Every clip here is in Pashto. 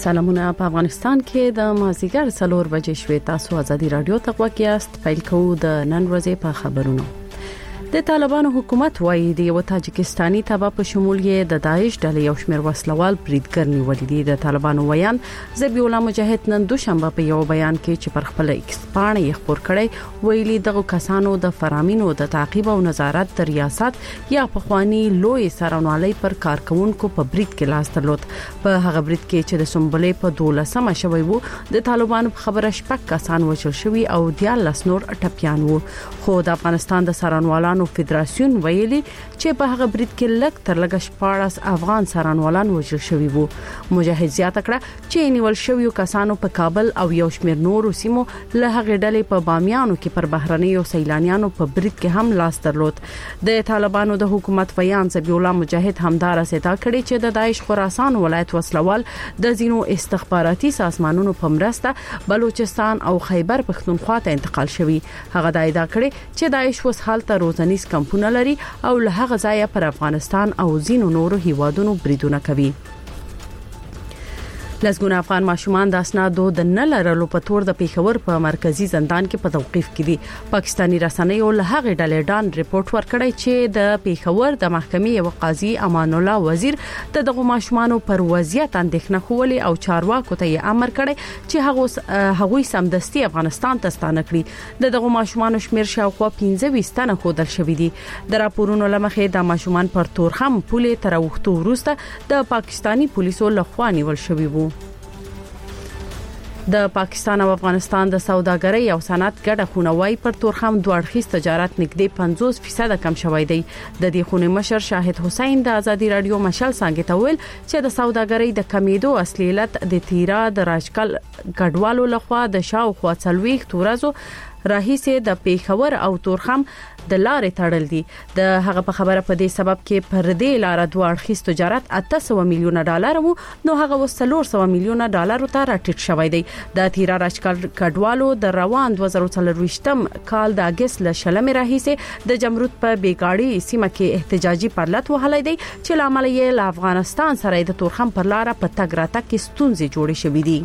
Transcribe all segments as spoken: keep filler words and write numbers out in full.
سلامونه په افغانستان کې د مازیګر څلور بجې شوي. تاسو ازادي رادیو ته وګورئ. پیل کوو د نن ورځې په خبرونو. د طالبانو حکومت وايي د یو تاجکستاني تبع په شمول یې د داعش ډلې یو شمېر وسلوال بریدګر نیولې دي. د طالبانو ویان ذبیح الله مجاهد نن دوشنبه په یو بیان کې چې پر خپل ایکس پاڼه یې خبر کړی ویلي دغه کسانو د فرامینو د تعقیب او نظارت د ریاست یا په خواني لوی سرانوالي پر کارکونکو په برید کې لاس درلود. په هغه برید کې چې د سمبلې په دولسمه شوی وو د طالبانو په خبره شپږ کسان وژل شوي او دیارلس نور ټپيان وو. خو د افغانستان د سرانوالانو فدراسیون ویلي چې په هغه برید کې لږ تر لږه شپاړس افغان سرانوالان وژل شوي وو. مجاهد زیاته کړه چې نیول شوی کسانو په کابل او یو شمېر نورو سیمو له هغه ډلې په بامیانو کې پر بهرنیو سیلانیانو په برید کې هم لاس درلود. د طالبانو د حکومت ویان ذبیح الله مجاهد همدار ستا کړي چې د داعش خراسان ولایت وسلوال د زینو استخباراتي سازمانونو په مرسته بلوچستان او خیبر پختونخوا ته انتقال شوی. هغه د ادعا کړي چې داعش وس حالت روزنی کمپونه لري او له هغه ځایه پر افغانستان او زینو نورو هیوادونو بریدونه کوي. لسګونه افغان ماشومان د اسنادو د نه لرلو په تور د پیښور په مرکزی زندان کې په توقيف کې دي. پاکستانی رسنیو له هغه ډلې ډان ریپورت ورکړی چې د پیښور د محکمې یو قاضي امان الله وزیر د دغه ماشومانو پر وضعیت اندېښنه خولې او چارواکو ته یې امر کړی چې هغه هغوی سمدستي افغانستان ته ستانه کړي. د دغه ماشومانو شمیر شاوخوا پنځه ویشت تنه خودل شوې دي. د راپورونو لمخې د ماشومان پر تورخم پولې تر وختو وروسته د پاکستانی پولیسو لخوا نیول شوی وو. د پاکستان او افغانستان د سوداګرۍ او صنعت ګډه خونوي پر تورخم دوه اړخیز تجارت نږدې پنځوس فیصد کم شوی دی. د دې خونې مشر شاهد حسین د ازادي رادیو مشال څنګه ته ویل چې د سوداګرۍ د کمیدو اصلي علت د تیرا د راجکل ګډوالو لخوا د شاوخوا څلويخ تورازو راهیسه د پیښور او تورخم د لارې تړل دي. د هغه په خبره په دې سبب کې پر دې لار دوه اړخیز تجارت اته سوه میلیونه ډالر وو نو هغه وسلور سوه میلیونه ډالر ته راټیټ شوی دی. د تیرا راجکل ګډوالو د روان دوه زره څلرويشتم کال د اگست ل شلمې راهیسه د جمرود په بیګاړي سیمه کې احتجاجي پرلط وهلای دی چې لامل یې له افغانستان سره د تورخم پر لار په تګ راتګ کې ستونزې جوړې شوې دي.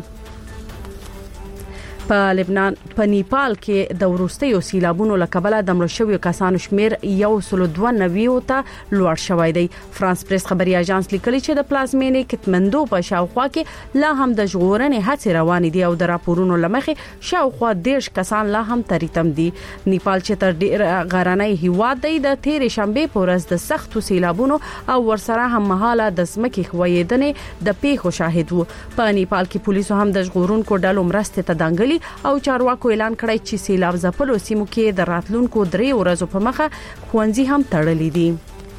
په لبنان په نیپال کې د وروستیو سیلابونو لکبله د مړو شویو کسانو شمیر یو سل دوه نوي ته لوړ شوی دی. فرانس پریس خبري اژانس لیکلي چې د پلازمینې کټمندو په شاوخوا کې لا هم د ژغورنې هڅې روانې دي او د راپورونو لمخې شاوخوا دیرش کسان لا هم تریتم دي. نیپال چې تر ډیر غرنۍ هیواد دی د تیرې شنبه په ورځ د سختو سیلابونو او ورسره هم مهاله د ځمکې خویدنې د پیښو شاهد وو. په نیپال کې پولیسو هم د ژغورونکو ډلو مرستې ته دنګلي او چارواکو اعلان کړی چې سیلاب ځپلو سیمو کې د راتلونکو درې ورځې په مخه خوندزي هم تړلې دي.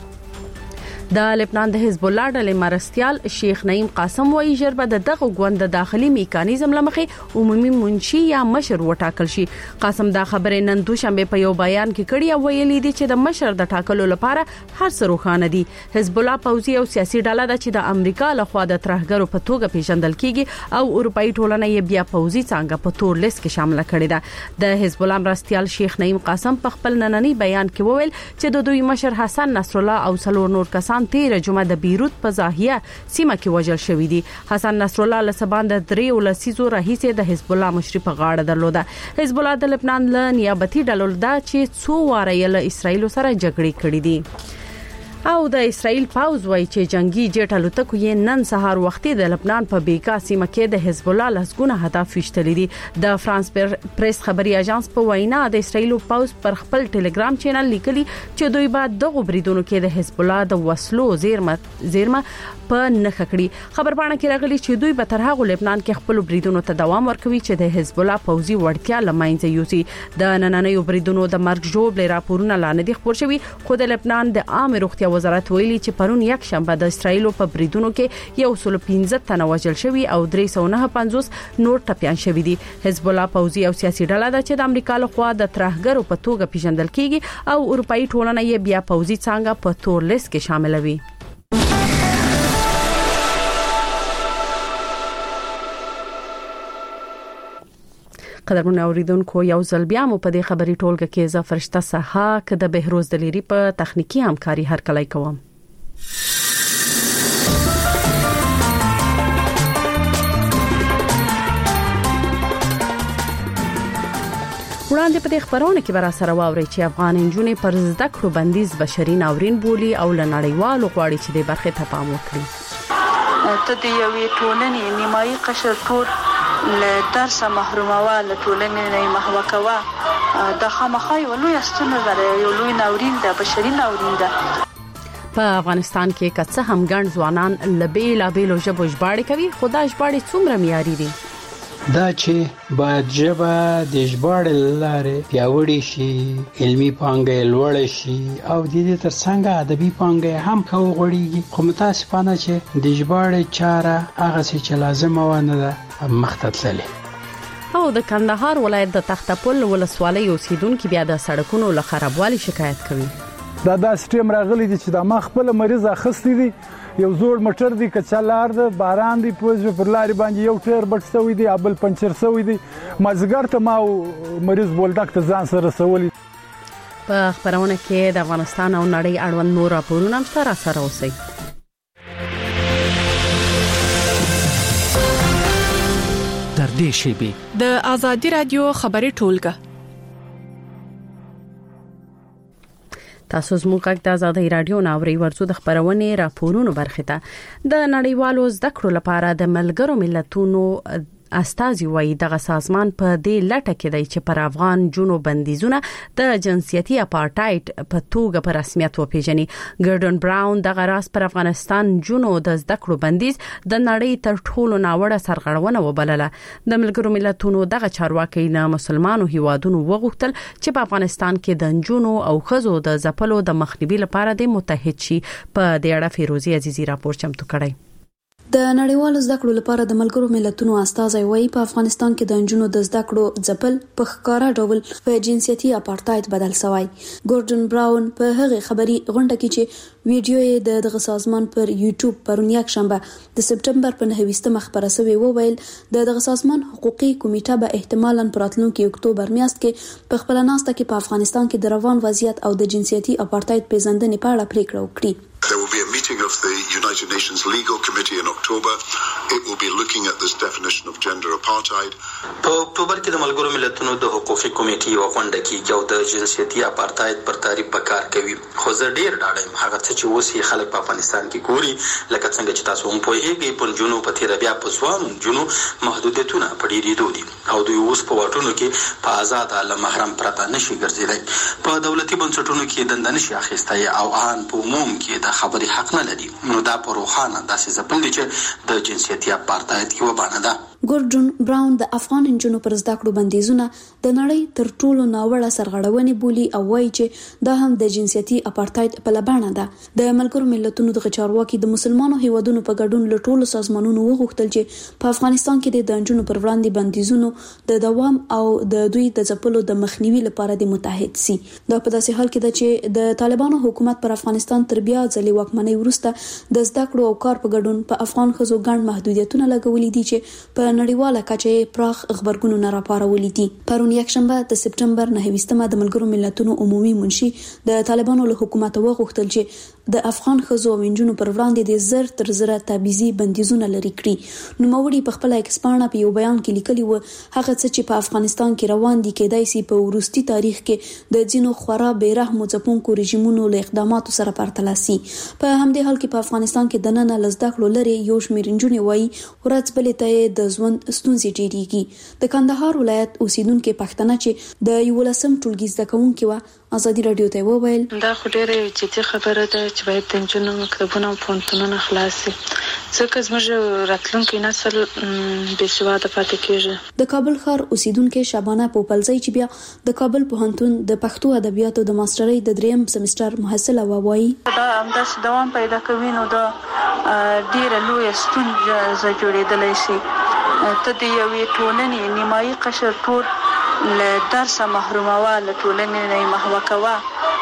د لبنان د حزب الله ډلې مرستيال شیخ نعیم قاسم وایي جربه د دغه غوند د داخلي میکانیزم لمخې عمومي منشي یا مشر وټاکل شي. قاسم دا خبره نن دوشنبه په یو بیان کې کړی او ویلي دی چې د مشر د ټاکلو لپاره هر څه روښانه دي. حزب الله پوځي او سیاسي ډله ده چې د امریکا لخوا د ترهګرو په توګه پیژندل کیږي او اروپאי ټولنه یې بیا پوځي څنګه په تور لیست کې شامل کړی ده. د حزب الله مرستيال شیخ نعیم قاسم په خپل نننی بیان کې وویل چې د دوی مشر حسن نصر الله او څلور نور کسان تیر جمعه د بیروت په زاهیه سیمه کې وژل شوی دي. حسن نصر الله لسبان د درې ولسیزو رئیس د حزب الله مشري په غاړه درلوده. حزب الله د لبنان له نیابتي ډلو ده چې څو واره یې له اسرایل سره جګړې کړې دي. او د اسرائیل پاوز وایي چې جنگي جټ الوتکو یې نن سهار وختي د لبنان په بیکا سیمه کې د حزب الله لسګونه هدف وشتلې دي. د فرانس پریس خبري اژانس په وینا د اسرائیل پاوز پر خپل ټلګرام چینل لیکلي چې دوی بعد دغه بریدونو کې د حزب الله د وسلو زیرمه زیرمه په نخ کړی. خبرپاڼه کې راغلي چې دوی به تر هغه لبنان کې خپل بریدونو ته دوام ورکوي چې د حزب الله پوځي وړتیا لمایځي یوسي. د نننیو بریدونو د مرګ جوړ راپورونه لاندې خبر شوي خو د لبنان د عام روغتیا وزارت ویلي چې پرون یک شنبه د اسرایل په بریدونو کې یو سل پنځه تنه وژل شوي او درې سوه نه پنځوس نور ټپيان شوي دي. حزب الله پوځي او سیاسي ډله ده چې د امریکا لخوا د ترهګرو په توګه پیژندل کیږي او اروپאי ټولنه یې بیا پوځي څنګه په تور لیست کې شاملوي. قدرمن اوریدونکو یو ځل بیا مو په دې خبري ټولګه کې ز فرشته سها ک د بهروز دلیری په تخنیکی همکاري هر کله کوم. چې په دې خبرونه کې برا سره واوري چې افغان انجونې پر زده کړو بندیز بشري ناورین بولی او لنړیوالو غواړي چې د برخه ته پام وکړي. ته د یوې ټولنې نیمایي قشر ټول له درس محرومه له ټولنې نه محو کوا د خامخا یو لوی ستونزه ده، یو لوی ناورین ده، بشري ناورین ده. په افغانستان کې کڅه هم ګڼ ځوانان لبې لابېلو ژبو ژباړې کوي، خدای ژباړې څومره معیاري دي دا چې باید ژبه د ژباړې لارې پیاوړې شي، علمي پانګه لوړ شي او د دې ترڅنګ ادبي پانګه هم وغوړېږي. خو متاسفانه چې د ژباړې چاره هغه چې لازمه ونه ده مخته تللې. او د کندهار ولایت د تختپل ولسوالۍ اوسیدونکو بیا د سړکونو له خرابوالي شکایت کوي. دا د سټیم راغلي دي چې د ما خپل مریض اخستې دي، یو زوړ موټر دی کچالار ده، باران دی پوزه پر لاري باندې یو ټیر بټ سوی دی، ابل پنچر سوی دی، مازګر ته ما مریض بولډک ته ځان سره سولی. په خبرونه کې د افغانستان او نړۍ اړوند نور راپورونه هم سره سره اوسئ. در دې شیبه د ازادي رادیو خبري ټولګه تاسو زموږ د آزادۍ رادیو ناوړي ورزو د خبرونه راپورونو برخه ته د نړیوالو زده کړو لپاره د ملګرو ملتونو استازي وایي دغه سازمان په دې لټه کې دی چې پر افغان جنو بندیزونه د جنسيتي اپارټایډ په توګه په رسمیت وپیژني. ګردن براون دغه راس پر افغانستان جنو د زده کړو بندیز د نړۍ تر ټولو ناوړه سرغړونه وبلله. د ملګرو ملتونو دغه چارواکي نه مسلمانو هیوادونو وغوښتل چې په افغانستان کې د جنو او خزو د ځپلو د مخنیوي لپاره د متحد شي. په دې اړه فیروزي عزیزي راپور چمتو کړی. د نړیوالو زده کړو لپاره د ملګرو ملتونو استازي وایي په افغانستان کې د انجونو د زده کړو ځپل په ښکارا ډول په جنسيتي اپارټایډ بدل شوی. ګوردن براون په هغه خبري غونډه کې چې ویډیو یې د دغه سازمان پر یوټیوب پرون یک شنبه د سپټمبر په نهه خبره شوی وویل د دغه سازمان حقوقي کمیټه به احتمالاً په راتلونکي اکتوبر میاشت کې په خپل ناسته کې په افغانستان کې د روان وضعیت او د جنسيتي اپارټایډ پیژندنې په اړه پریکړه وکړي. There will be a meeting of the United Nations Legal Committee in October. It will be looking at this definition of gender apartheid. په اکتوبر کې د ملګرو ملتونو د حقوقي کمیټې یو غونډه کېږي او د جنسيتي اپارټایډ پر تعریف به کار کوي. خو زه ډیر ډاډه یم هغه څه چې اوس یې خلک په افغانستان کې ګوري لکه څنګه چې تاسو هم پوهیږئ په جنو په تیر بیا په ځوان جنو محدودیتونه په ډیرېدو دي او دوی اوس په واټونو کې په آزاد له محرم پرته نشي ګرځېدای، په دولتي بنسټونو کې دنده نشي اخیستای او ان په عموم کې د خبري حق نه لري. نو دا په روخانه داسې ځپل دي چې د جنسيتي اپارټایډ یو بڼه ده. ګوردن براون د افغان انجونو پر زده کړو بندیزونه د نړۍ تر ټولو ناوړه سرغړونې بولي او وایي چې دا هم د جنسيتي اپارټایډ په لبانه ده. د ملګرو ملتونو د چارواکي د مسلمانو هیوادونو په ګډون له ټولو سازمانونو وغوښتل چې په افغانستان کې د انجونو پر وړاندې بندیزونو د دوام او د دوی د ځپلو د مخنیوي لپاره د متحد سي. دا په داسې حال کې ده چې د طالبانو حکومت پر افغانستان تر بیا ځلې واکمنۍ وروسته د زده کړو او کار په ګډون په افغان خزو ګڼ محدودیتونه لګولې دي چې په نړیواله کچه پراخ خبرګونونه راپارولې دي. پرون یک شنبه د سپټمبر نهه د ملګرو ملتونو عمومي منشي د طالبانو له حکومت وغوښتل چې د افغان خزو او انجونو پر وړاندې د زر تر زره تبعیضي بندیزونه لري کړی. نوموړي په خپل ایکسپانه په یو بیان کې لیکلي و هغه څه چې په افغانستان کې روان دي کېدای شي په وروستي تاریخ کې د ځینو خورا بیرحم ځپونکو رژیمونو له اقداماتو سره پرتله شي. په همدې حال کې په افغانستان کې د نن له زده کړو لري یو شمېر انجونې وایي ورځ بلې ته د ژوند ستونزې ډېریږي. د کندهار ولایت اوسیدونکو پښتنه چې د یولسم ټولګي زده کوونکي و ازادي رادیو ته وویل دا خو ډېره جدي خبره ده چې باید د نجونو مکتبونه او پوهنتونونه خلاص شي ځکه زموږ راتلونکی نسل بې سواده پاتې کېږي. د کابل ښار اوسیدونکو شبانه پوپلزی چې بیا د کابل پوهنتون د پښتو ادبیاتو د ماسترۍ د دریم سمستر محصله وایي دا همداسې دوام پیدا کوي نو دا ډېره لویه ستونزه جوړېدلی شي. ته د یوې ټولنې نیمایي قشر ټول له درس محرومه له ټولنې نه محو کوا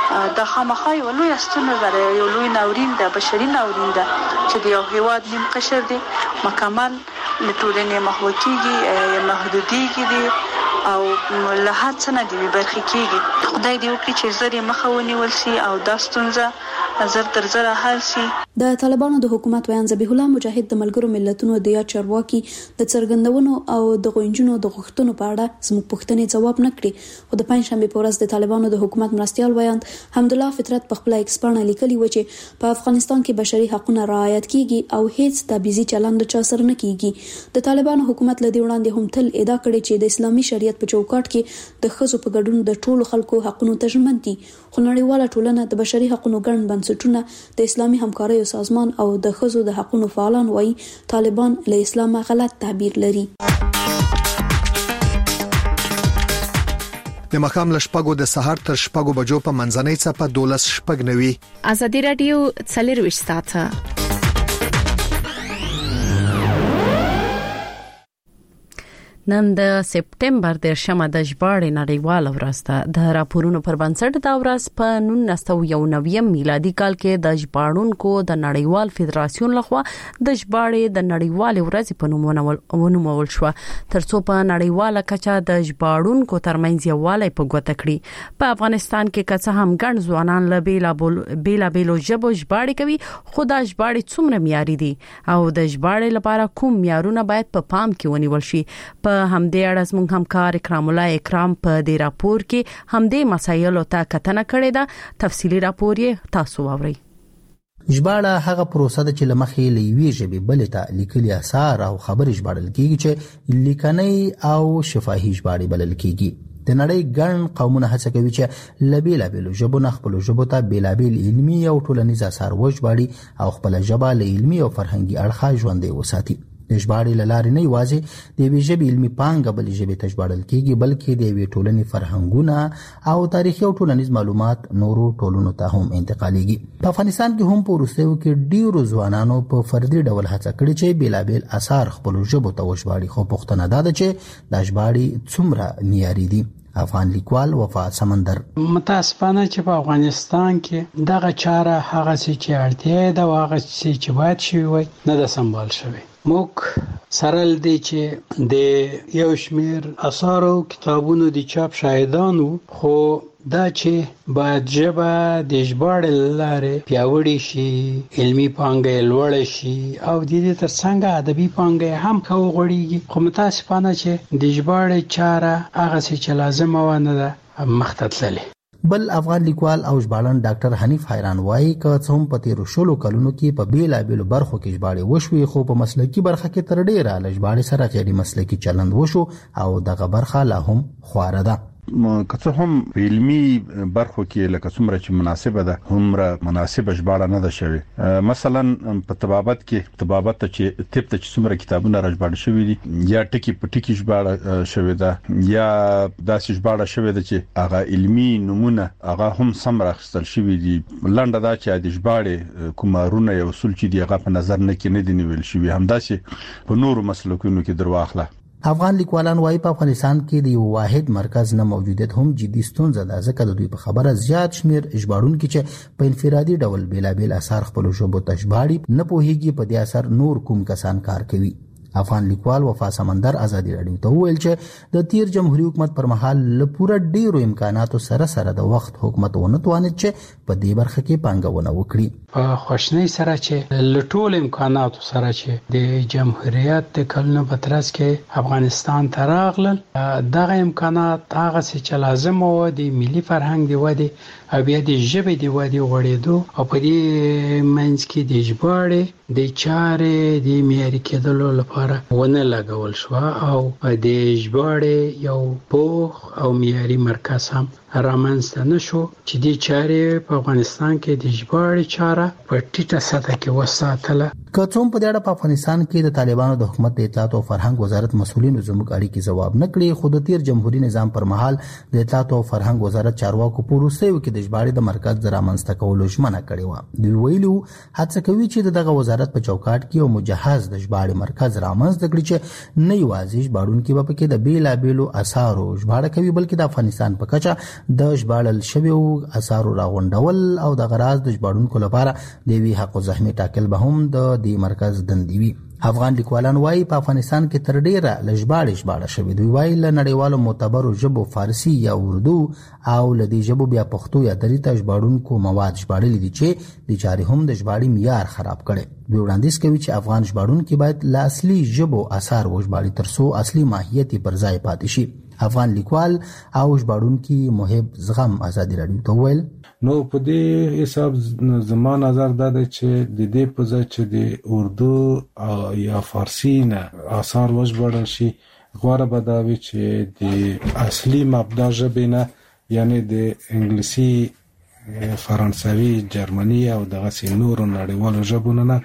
د خامخا یو لوی ستونزه ده، یو لوی ناورین ده، بشري ناورین ده چې د یو هیواد نیم قشر دی مکمل له ټولنې محو کیږي، محدودیږي دي او له هڅه نه دی برخې کیږي. خدای دې وکړي چې زری مخه ونیول شي او دا ستونزه زر تر زر حل شي. د طالبانو د حکومت ویان ذبیح الله مجاهد د ملګرو ملتونو د یا چارواکي د څرګندونو او د غونجونو د غوښتنو په اړه زموږ پوښتنې جواب نه کړي، خو د پنځشنبه په ورځ د طالبانو د حکومت مرستيال ویان حمدالله فطرت په خپل ایکس باندې لیکلي و چې په افغانستان کې بشري حقوقونه رعایت کیږي او هیڅ تبعیضي چلند چا سره نه کیږي. د طالبانو حکومت له دې وړاندې هم تل ادعا کړې چې د اسلامي شریعت په چوکاټ کې د ښځو په ګډون د ټولو خلکو حقوقو ته ژمن دي، خو نړیواله ټولنه د بشري حقوقو ګڼ بنسټونه د اسلامي همکارۍ سازمان او د ښځو د حقوقو فعالان وایي طالبان له اسلامه غلط تعبیر لري. د مخام لشپګو د سحر تر شپګو بجو په منځنۍ څپه دولس شپګ نوي. ازادي رادیو څلرويشت ساعته. نن د سپټمبر د شمه د ژباړې نړیواله ورځ ده. د راپورونو پر بنسټ دا ورځ په نولس سوه یو نوي میلادي کال کې د ژباړونکو د نړیوال فدراسیون لخوا د ژباړې د نړیوال ورځ په نوم ونومول شو، ترڅو په نړیواله کچه د ژباړونکو ترمنځ یووالی په ګوته کړي. په افغانستان کې که هم ګڼ ځوانان له بیلا بیلو ژبو ژباړې کوي، خو دا ژباړې څومره معیاري دي او د ژباړې لپاره کوم معیارونه باید په پام کې ونیول شي. په همدې اړه زموږ همکار اکرام الله اکرام په دې راپور کې همدې مسایلو ته کتنه کړې ده. تفصیلی راپور یې تاسو واورئ. ژباړه هغه پروسه ده چې لمخې لوي ژبې بلې ته لیکلي اثار او خبرې ژباړل کیږي چې لیکنۍ او شفاهي ژباړې بلل کیږي. د نړۍ ګڼ قومونه هڅه کوي چې لبیلا بیلو ژبو نه خپل ژبو ته بیلابیل علمي او ټولنیز اثار وژباړي او خپل ژبه له علمي او فرهنګي اړخه ژوندۍ وساتي. د ژباړې لارې نه یوازې د یوې ژبې علمي پانګه بلې ژبې ته ژباړل کیږي، بلکې د یوې ټولنې فرهنګونه او تاریخي او ټولنیز معلومات نورو ټولنو ته هم انتقالېږي. په افغانستان کې هم په وروستیو کې ډیرو ځوانانو په فردي ډول هڅه کړې چې بیلابیل اثار خپل ژبو ته وژباړي، خو پوښتنه دا ده چې دا ژباړې څومره معیاري دي. افغان لیکوال وفا سمندر: متاسفانه چې په افغانستان کې دغه چاره هغه چې اړتیا ده او هغه چې باید شي وي نه ده سمبال شوی. موږ سره لدی چې د یو شمیر اثار او کتابونو د چاپ شاهدانو، خو دا چې باید ژبه د ژباړې لارې پیاوړې شي، علمي پانګه لوړه شي او د دې ترڅنګ ادبي پانګه هم وغوړېږي. خو متاسفانه چې د ژباړې چاره هغه چې لازمه ونه ده مخته تللې. بل افغان لیکوال او ژباړن ډاکټر حنیف حیران وایي که څه هم په تیرو شلو کلونو کې په بیلابیلو برخو کې ژباړې وشوي، خو په مسلکي برخه کې تر ډیره له ژباړې سره غیر مسلکي چلند وشو او دغه برخه لا هم خواره ده. که څه هم په علمي برخو کې لکه څومره چې مناسبه ده همره مناسبه ژباړه نه ده شوی. مثلا په طبابت کې طبابت ته چې طب ته چې څومره کتابونه راژباړل شوی دي یا ټکی په ټکی ژباړه شوی ده یا داسې ژباړه شوی ده چې هغه علمي نمونه هغه هم سم راخستل شوی دي. لنډه دا چې د ژباړې کومارونه یو اصول چې دی هغه په نظر نه کې نه دی نیول شوی. همداسې په نورو مسلکونو کې درواخله. افغان لیکوالان وايي په افغانستان کې د یو واحد مرکز نه موجودیت هم جدي ستونزه ده، ځکه د دوی په خبره زیات شمیر ژباړونکي چې په انفرادي ډول بیلابیل اثار خپل ژبو ته ژباړي نه پوهیږي په دې اثر نور کوم کسان کار کوي. افغان لیکوال وفا سمندر ازادي رادیو ته ویل چې د تیر جمهوریت حکومت پر مهال له پوره ډیرو امکاناتو سره سره د وخت حکومت ونه توانید چې په دې برخه کې پانګونه وکړي. په خوشنۍ سره چې له ټول امکاناتو سره چې د جمهوریت د کلونو په ترڅ کې افغانستان ته راغلل، دغه امکانات هغه چې لازم وو د ملي فرهنګ دی ودی او بیا د ژبې دی ودی غوړېدو او په دې منځ کې د ژباړې د چارې د معیاري کېدلو لپاره ونه لګول شو او د ژباړې یو پوخ او معیاري مرکز هم رامنځته نشو چې د چارې په افغانستان کې د ژباړې چاره په ټیټه سطح کې وساتله. که څوم په دې اړه په افغانستان کې د طالبانو د حکومت د اطلاعات او فرهنګ وزارت مسولینو زموږ اړیکې ځواب نه کړي، خو د تیر جمهوریت نظام پر مهال د اطلاعات او فرهنګ وزارت چارواکو په روسیو کې د ژباړې د مرکز د رامنځته کولو ژمنه کړې و. دوی ویلو هڅه کوي چې دغه وزارت په چوکاټ کې یو مجهز د ژباړې مرکز رامنځته کړي چې نه یوازې ژباړونکي به پکې د بیلابیلو اثارو ژباړه کوي، بلکې د افغانستان په کچه د ژباړل شویو اثارو راغونډول او د غراض د ژباړونکو لپاره د وی حق او زحمت ټاکل به هم د د مرکز دندې وي. افغان لیکوالان وایي په افغانستان کې تر ډیره لږباړې ژباړه شوې. دوی وایي له نړیوالو معتبرو ژبو فارسی یا اردو او له دې ژبو بیا پښتو یا دري ته ژباړونکو مواد ژباړلي دي چې د چارې هم د ژباړې معیار خراب کړي. دوی وړاندیز کوي چې افغان ژباړونکي باید له اصلي ژبو اثار وژباړي ترڅو اصلي ماهیت پر ځای پاتې شي. افغان لیکوال او ژباړونکي محب زغم ازادي رادیو ته وویل نو په دې حساب زما نظر دا دی چې د دې په ځای چې د اردو یا فارسی نه اثار وژباړل شي غوړه به دا وي چې د اصلي مبدا ژبې نه یعنی د انګلیسي فرانسوي جرمني او دغه سي نورو نړیوالو ژبو نه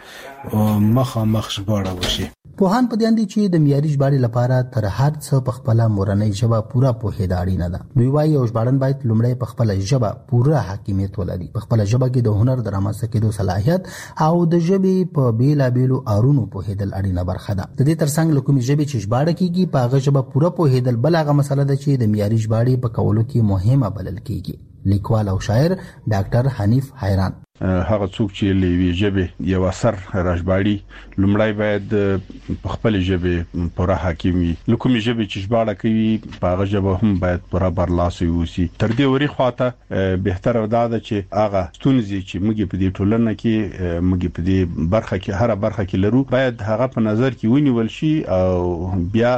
مخامخ ژباړه وشي. پوهان په دې اند چې د معیاري ژباړې لپاره تر هر څه په خپل مورنۍ ژبه پوره پوهېدا اړینه ده. دوی وايي یو ژباړن باید لومړی په خپل ژبه پوره حاکمیت ولري، په خپل ژبه کې د هنر د رامنځته کېدو صلاحیت او د ژبې په بیلابیلو اړونو پوهېدل اړینه برخه ده. د دې ترڅنګ له کومې ژبې چې ژباړه کیږي په هغه ژبه پوره پوهېدل بل هغه مسله ده چې د معیاري ژباړې په کولو کې مهمه بلل کیږي. لیکوال او شاعر ډاکټر حنیف حیران هغه څوک چې لوي ژبه یو اثر راژباړي لومړی باید په خپل ژبه پوره حاکم وي. لکه می ژبه چې ژباړه کوي په هغه ژبه هم باید پوره برلاسي وي. تر دې وری خواته بهتره ده چې هغه ستونزې چې موږ په دې ټولنه کې موږ په دې برخه کې هر برخه کې لرو باید هغه په نظر کې ونیول شي او بیا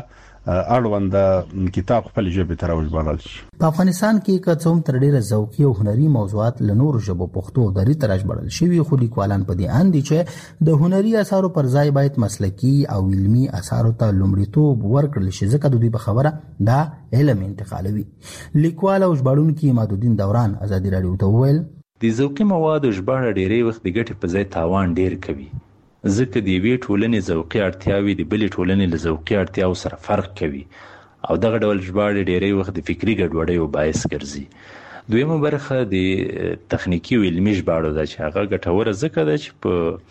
اړوند کتاب خپل ژبه تر وژباړل شي. په افغانستان کې کڅوم تر ډیره ذوقي او هنري موضوعات له نورو ژبو پښتو او دري ته راژباړل شوي، خو لیکوالان په دې اند دي چې د هنري اثارو پر ځای باید مسلکي او علمي اثارو ته لومړیتوب ورکړل شي ځکه د دوی په خبره دا علم انتقالوي. لیکوال او ژباړونکي مادودین دوران ازادي رادیو ته وویل د ذوقي موادو ژباړه ډیری وخت د ګټې په ځای تاوان ډیر کوي ځکه د یوې ټولنې ذوقي اړتیاوې د بلې ټولنې له ذوقي اړتیاو سره فرق کوي او دغه ډول ژباړې ډیری وخت د فکري ګډوډیو باعث ګرځي. دویمه برخه د تخنیکی او علمي ژباړو ده چې هغه ګټوره ځکه ده چې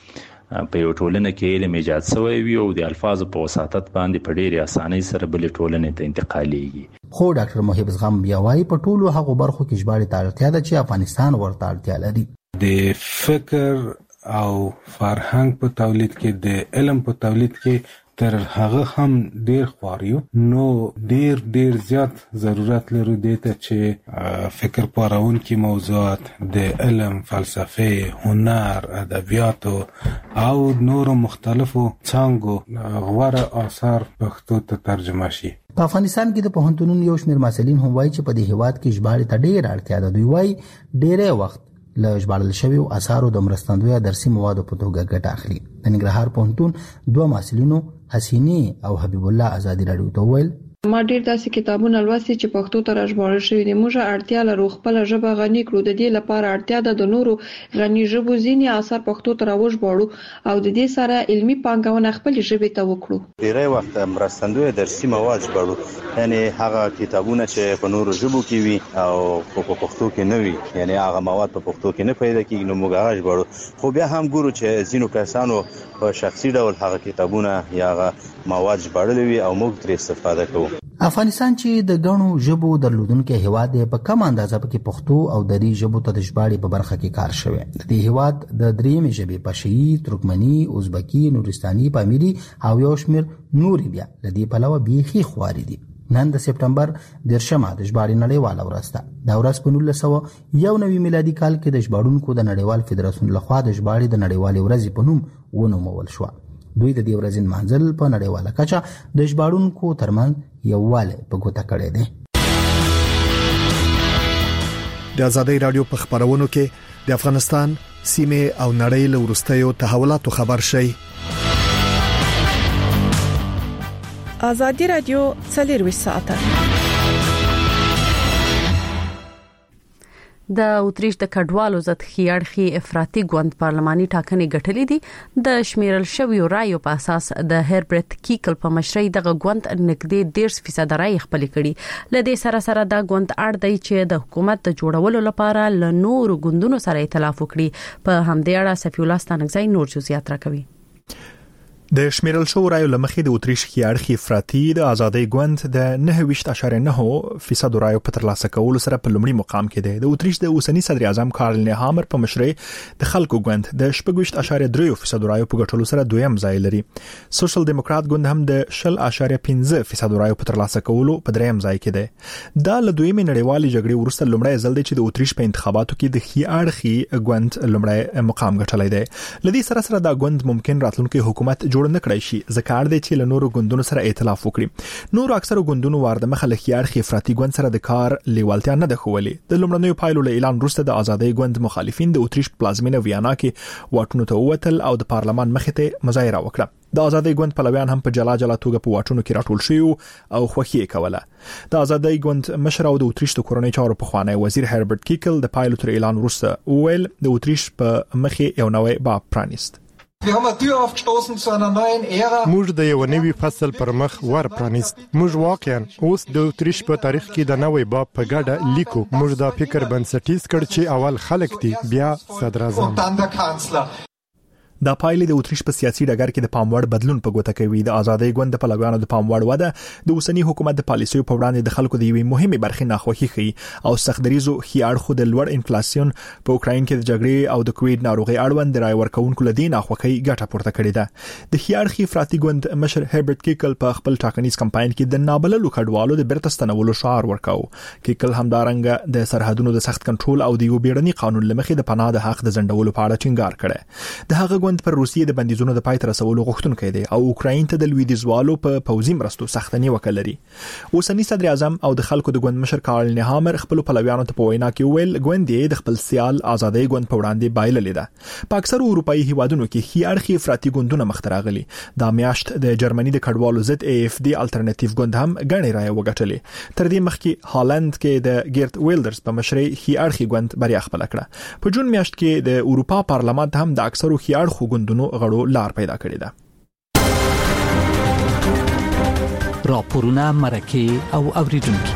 په په یو ټولنه کې علم ایجاد شوی وي او د الفاظو په وساطت باندې په ډیره اسانۍ سره بلې ټولنې ته انتقالېږي. خو ډاکټر محب زغم بیا وايي په ټولو هغو برخو کې ژباړې ته اړتیا ده چې افغانستان ورته اړتیا لري. د فکر او فرهنګ په تولید کې د علم په تولید کې تر هغه هم ډیر خواریو نو ډیر ډیر زیات ضرورت لرو دی ته چې فکر پارون کې موضوعات د علم، فلسفه، هنر، ادبیات او نورو مختلفو څانګو غوره آثار پښتو ته ترجمه شي. په افغانستان کې د پوهنتونونو یو شمېر محصلین هم وایي چې په دې هیواد کې ژباړې ته ډیر اړتیا ده. دوی وایي ډیری وخت له ژباړل شویو اثارو د مرستندویه درسي موادو په توګه ګټه اخلي. د ننګرهار پوهنتون دوه محصلینو حسینی او حبیب الله ازادي رادیو ته وویل ما ډیر داسې کتابونه لوستي چې پښتو ته راژباړل شوي دي. موږ اړتیا لرو خپل ژبه غني کړو. د دې لپاره اړتیا ده د نورو غني ژبو ځینې اثار پښتو ته راوژباړو او د دې سره علمي پانګونه خپل ژبې ته وکړو. ډیری وخت مرستندوی درسي مواد ژباړو یعنی هغه کتابونه چې په نورو ژبو کې وي او په پښتو کې نه وي یعنی هغه مواد په پښتو کې نه پیدا کیږي نو موږ هغه ژباړو. خو بیا هم ګورو چې ځینو کسانو په شخصي ډول هغه کتابونه یا هغه مواد ژباړلي وي او موږ ترې استفاده کوو. افغانستان چې د غنو ژبو درلودونکو هیواد دی په کم اندازه کې پښتو او دري ژبو ته د ژباړې په برخه کې کار شوی. د دې هیواد د درېمې ژبې پشهي، ترکمني، ازبکي، نورستاني، پامیري او یو شمېر نورې بیا د دې پلوه بیخي خواري دي. نن د سپټمبر دیرشمه د ژباړې نړیواله ورځ ده. دا ورځ په نولس سوه یو نوي میلادي کال کې د ژباړونکو د نړیوال فدراسیون لخوا د ژباړې د نړیوالې ورځې په نوم ونومول شوه. دوی د دې ورځې نمانځل په نړیواله کچه د ژباړونکو ترمنځ یووالی په ګوته کړی دی. د ازادۍ رادیو په خبرونو کې د افغانستان سیمه او نړۍ له وروستیو تحولاتو خبر شي. ازادي رادیو څلور ساعته د اوتریش د کډوالو ضد خيارخي افراطي ګوند پارلماني ټاکنې ګټلې دي. د شمیرل شویو رایو په اساس د هربرت کیکل په مشرۍ دغه ګوند نږدې ډیرس فیصد رای خپل کړي. لدې سره سره دا ګوند اړ دی چې د حکومت د جوړولو لپاره له نورو ګوندونو سره ائتلاف وکړي. په همدې اړه سفی الله ستانکزی نور جزئیات راکوي. د شمیرل شو رایو لمخې د اتریش خيارخي افراطي د ازادۍ ګوند د نه ویشت اشاریه نه فیصد رایو په ترلاسه کولو سره په لومړي مقام کې دی. د اتریش د اوسنی صدر اعظم کارل نیهامر په مشرۍ د خلکو ګوند د شپږ ویشت اشاریه درې فیصد رایو په ګټلو سره دویم ځای لري. سوشل دیموکرات ګوند هم د شل اشاریه پنځه فیصد رایو په ترلاسه کولو په دریم ځای کې دی. دا له دویمې نړیوالې جګړې وروسته لومړی ځل دی چې د اتریش په انتخاباتو کې د خيارخي ګوند لومړی مقام ګټلی دی. لدې سره سره دا ګوند ممکن راتلونکي حکومت جوړ نه کړی شي، ځکه دی چې له نورو ګوندونو سره ائتلاف وکړي. نور اکثر ګوندونو وارد مخه له خيارخي افراطي ګوند سره د کار لیوالتیا نه ده ښولې. د لومړنیو پایلو له اعلان وروسته د ازادۍ ګوند مخالفین د اتریش پلازمینه ویانا کې واټونو ته ووتل او د پارلمان مخې ته مظاهره وکړه. د ازادۍ ګوند پلویان هم په جلا جلا توګه په واټونو کې راټول شوي او خوښي کوله. د ازادۍ ګوند مشر او د اتریش د کورنۍ چارو پخوانی وزیر هربرت کیکل د پایلو تر اعلان وروسته ویل د اتریش په مخې یو نوې باب پرانیست. موږ د یو نوي فصل پر مخ ور پرانیست. موږ واقعا اوس د اتریش په تاریخ کې د نوې باب په ګډه لیکو. موږ دا فکر بنسټیز کړ چې اول خلک دي بیا صدر اعظم. دا پایلې د اتریش په سیاسي ډګر کې د پاموړ بدلون په ګوته کوي. د ازادۍ ګوند په لګانو د پاموړ وده د اوسنی حکومت د پالیسیو په وړاندې د خلکو د یوې مهمه برخې ناخوښي ښيي او سختدریزو خيار خو د لوړ انفلیسیون په اوکراین کې د جګړې او د کووید ناروغي اړوند د رای ورکونکو لدی ناخوښي ګټه پورته کړې ده. د خيارخي افراطي ګوند مشر هربرت کیکل په خپل ټاکنیز کمپاین کې د نابللو کډوالو د بیرته ستنولو شعار ورکاو. کیکل همدارنګه د سرحدونو د سخت کنټرول او د یو بیړني قانون لمخې د پناه د حق د ځنډولو په اړه ټینګار کړي. د هغه ګوند پر روسیې د بندیزونو د پای ته رسولو غوښتونکی دی او اوکراین ته د لویدیځوالو په پوځي مرستو سخت نیوکه لري. اوسنی صدر اعظم او د خلکو د ګوند مشر کارل نیهامر خپل پلویانو ته په وینا کې ویل ګوند یې د خپل سیال ازادۍ ګوند په وړاندې بایللې ده. په اکثر اروپایي هیوادونو کې خيارخي افراطي ګوندونه مخ ته راغلي. دا میاشت د جرمني د کډوالو ضد ای اف ډي الټرنیټیو ګوند هم غني رای وګټلې. تر دې مخکې هالند کې د ګیرت ویلډرز په مشرۍ خيارخي ګوند بریا خپل کړه. په جون میاشت کې د اروپا پارلمان هم د اکثرو خيارخو ګوندونو غړو لار پیدا کړې ده. راپورونه مرکه او اوریدونکو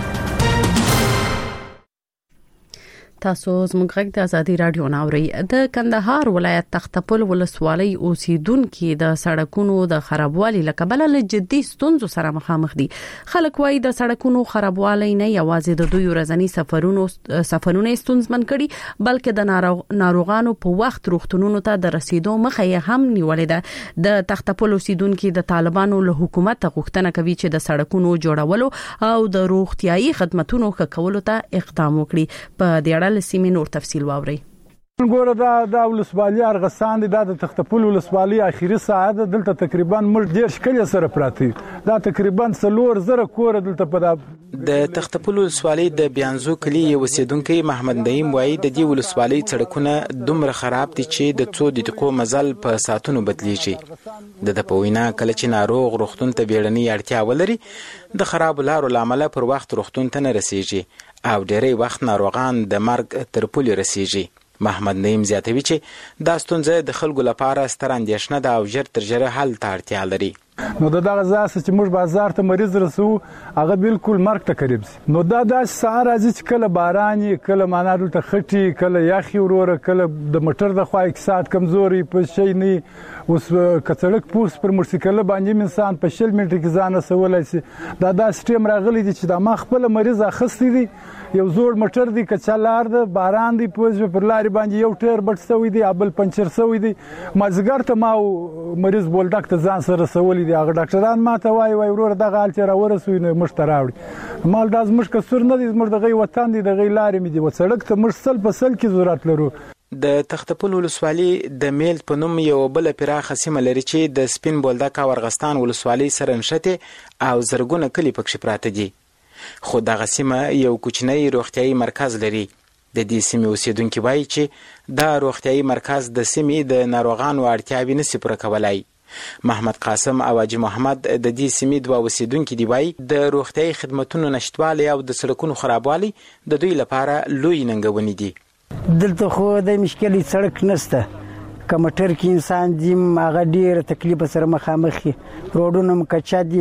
تاسو زموږ غږ د ازادي رادیو ناوړي. د کندهار ولایت تختپل ولسوالۍ اوسیدونکو د سړکونو د خرابوالي لکبله له جدي ستونزو سره مخامخ دي. خلک وايي د سړکونو خرابوالي نه یوازې د دوی ورځنی سفرونو سفرونه ستونزمن کړي بلکې د ناروغانو په وخت روغتونونو ته د رسیدو مخه هم نیولې ده. د تختپل اوسیدونکو د طالبانو له حکومت غوښتنه کوي چې د سړکونو جوړولو او د روغتيایي خدماتو ښه کولو ته اقدام وکړي. په دې لسیمه نور تفصیل واوري. ګوره دا د ولسوالۍ ارغستان دی. دا د تختپل ولسوالۍ اخیری ساعت دلته تقریبا مر ډیر شکل سره پراتی. دا تقریبا څلور زره کور دلته په د تختپل ولسوالۍ د بیانزو کلی اوسیدونکو محمد نعیم وایي د دې ولسوالۍ سړکونه دومره خراب دي چې د څو دقیقو مزل په ساعتونو بدلیږي. د د پوینا کله چې ناروغ روغتون ته بیړنی اړتیا ولري د خراب لارو لامل پر وخت روغتون ته نه رسیږي او ډېری وخت ناروغان د مرګ تر پولې رسیږي. محمد نعیم زیاتوي چې دا ستونزه د خلکو لپاره ستر اندېښنه ده او ژر تر ژره حل ته اړتیا لري. نو دا دغه ځای چې موږ بازار ته مریض رسو هغه بالکل مرګ ته قریب سي. نو دا د سهار راځي چې کله باران کله معنا دلته خټي کله یاخي وروره کله د موټر د خوا اقتصاد کمزوري په شي نه اوس کڅړک پوس پر موټرسایکل باندې انسان په شل منټه کې ځان رسولای شي. دا د سټیم راغلي دي چې دا ما خپل مریض اخستې دي یو زوړ موټر دی کچالار د باران دی پوز پر لاري باندې یو ټیر بټ سوی دی ابل پنچر سوی دی مازګر ته ما مریض بولډک ته ځان سره رسولي دی. هغه ډاکټران ماته وای وای ورور دغه حال چې را ورسوي نو مشته راوړي. مال داز مش کسر نه دي زموږ دغه وطن دی دغه لارې مې دی وسړک ته مش سل په سل کې ضرورت لرو. د تختپل ولسوالۍ د میل په نوم یو بل پراخه سیمه لري چې د سپین بولدک او ارغستان ولسوالۍ سره نښته او زرګونه کلی پکې پراته دي. خو دغه سیمه یو کوچنی روغتيایي مرکز لري. د دې سیمې اوسیدونکو وایي چې دا روغتيایي مرکز د سیمې د ناروغانو اړتیاوې نشي پوره کولای. محمد قاسم او حاجی محمد د دې سیمې دوه اوسیدونکو دی وایي د روغتيایي خدماتو نشټوالي او د سړکونو خرابوالي د دوی لپاره لوی ننګونې دي. دلته خو د مشکلې سړک نشته. کمټر کې انسان دیم هغه ډیر تکلیف سره مخامخ دي. روډونه مکچا دي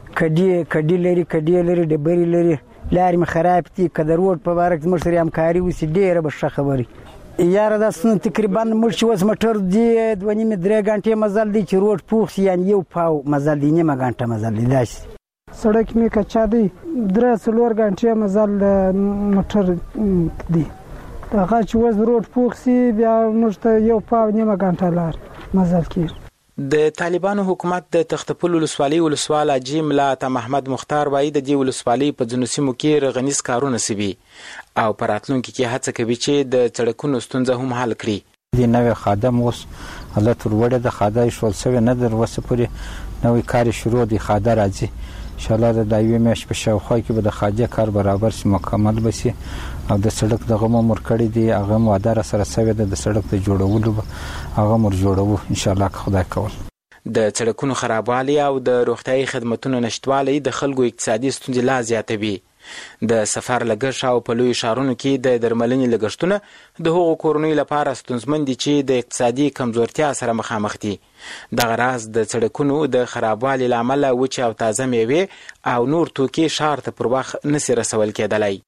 کډي کډي لري کډي لري ډبري لري لارې خراب دي. کله روډ په بارک موږ سره همکاري وسی ډیره به ښه خبري. یاره دا سن تقریبا موږ چې اوس موټر دی دوه نیمې درې غنټې مزل دی چې روډ پوخ شي یعنی یو پاو مزل دی نیمه غنټه مزل دی داسې سړک مې کچا دی درې څلور غنټې مزل موټر دی هغه چې اوس روډ پوخ شي بیا موږ ته یو پاو نیمه غنټه لار مزل کېږي. د طالبانو حکومت د تختپل ولسوالۍ ولسوال حاجي ملا عطا محمد مختار وایي د دې ولسوالۍ په ځینو سیمو کې رغنیز کارونه سوي او په راتلونکي کې هڅه کوي چې د سړکونو ستونزه هم حل کړي. د نوې خادم اوس حالت وروړه د خاده شول سوي نه در وسه پورې نوې کار شروع دی خاده راځي ان شاء الله د دایوي مېش په شاوخوا کې به د خاده کار برابر شي مکمل بشي او د سړک دغه مور کړی دی هغه مو سره سوي د سړک د جوړولو هغه مور جوړو ان شاء الله که خدای کول. د سړکونو خرابوالی او د روغتیايي خدماتونو نشټوالی د خلکو اقتصادي ستونزې لا زیاتوي. د سفر لګښت او په لوی ښارونو کې د درملنې لګښتونه د هغو کورنیو لپاره ستونزمن دي چې د اقتصادي کمزورتیا سره مخامخ دي. دغه راز د سړکونو د خرابوالي له امله وچې او تازه میوې او نور توکي ښار ته پر وخت نسي رسول کېدلی.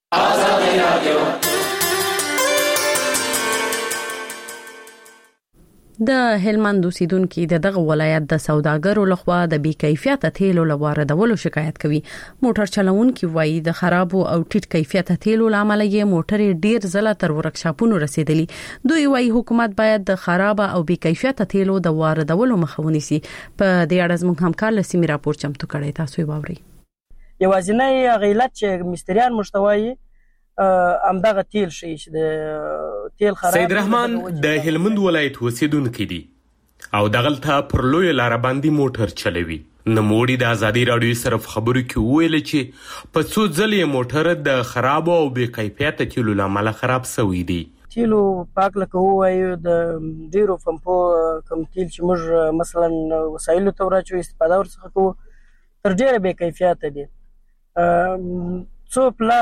د هلمند اوسیدونکو د دغه ولایت د سوداګرو لخوا د بې کیفیته تیلو لواردولو شکایت کوي. موټر چلوونکي وایي د خراب او ټیټ کیفیته تیلو لامل یې موټر ډیر ځله تر ورکشاپونو رسیدلی. دوی وایي حکومت باید د خراب او بې کیفیته تیلو د واردولو مخه ونیسي. په دې اړه زموږ همکار لسمی راپور چمتو کړی، تاسو یې واورئ. یوازینی غیلت چې مستریان مشتوي امدغه تیل شي چې د تیل خراب. سید رحمان د هلمند ولایت اوسیدونکی دی او دغلته پر لوی لار باندې موټر چلوي. نموړي د ازادي رادیو سره خبرو کې ویل چې په څو ځلې موټر د خراب او بې کیفیته تیلو لامل خراب شوی دی. تیلو پاک لکه وایو د ډیرو پمپو کوم تیل چې موږ مثلا وسایلو ته ورچو استفاده ورڅخه کوو تر ډیره بې کیفیته دي. څو پلا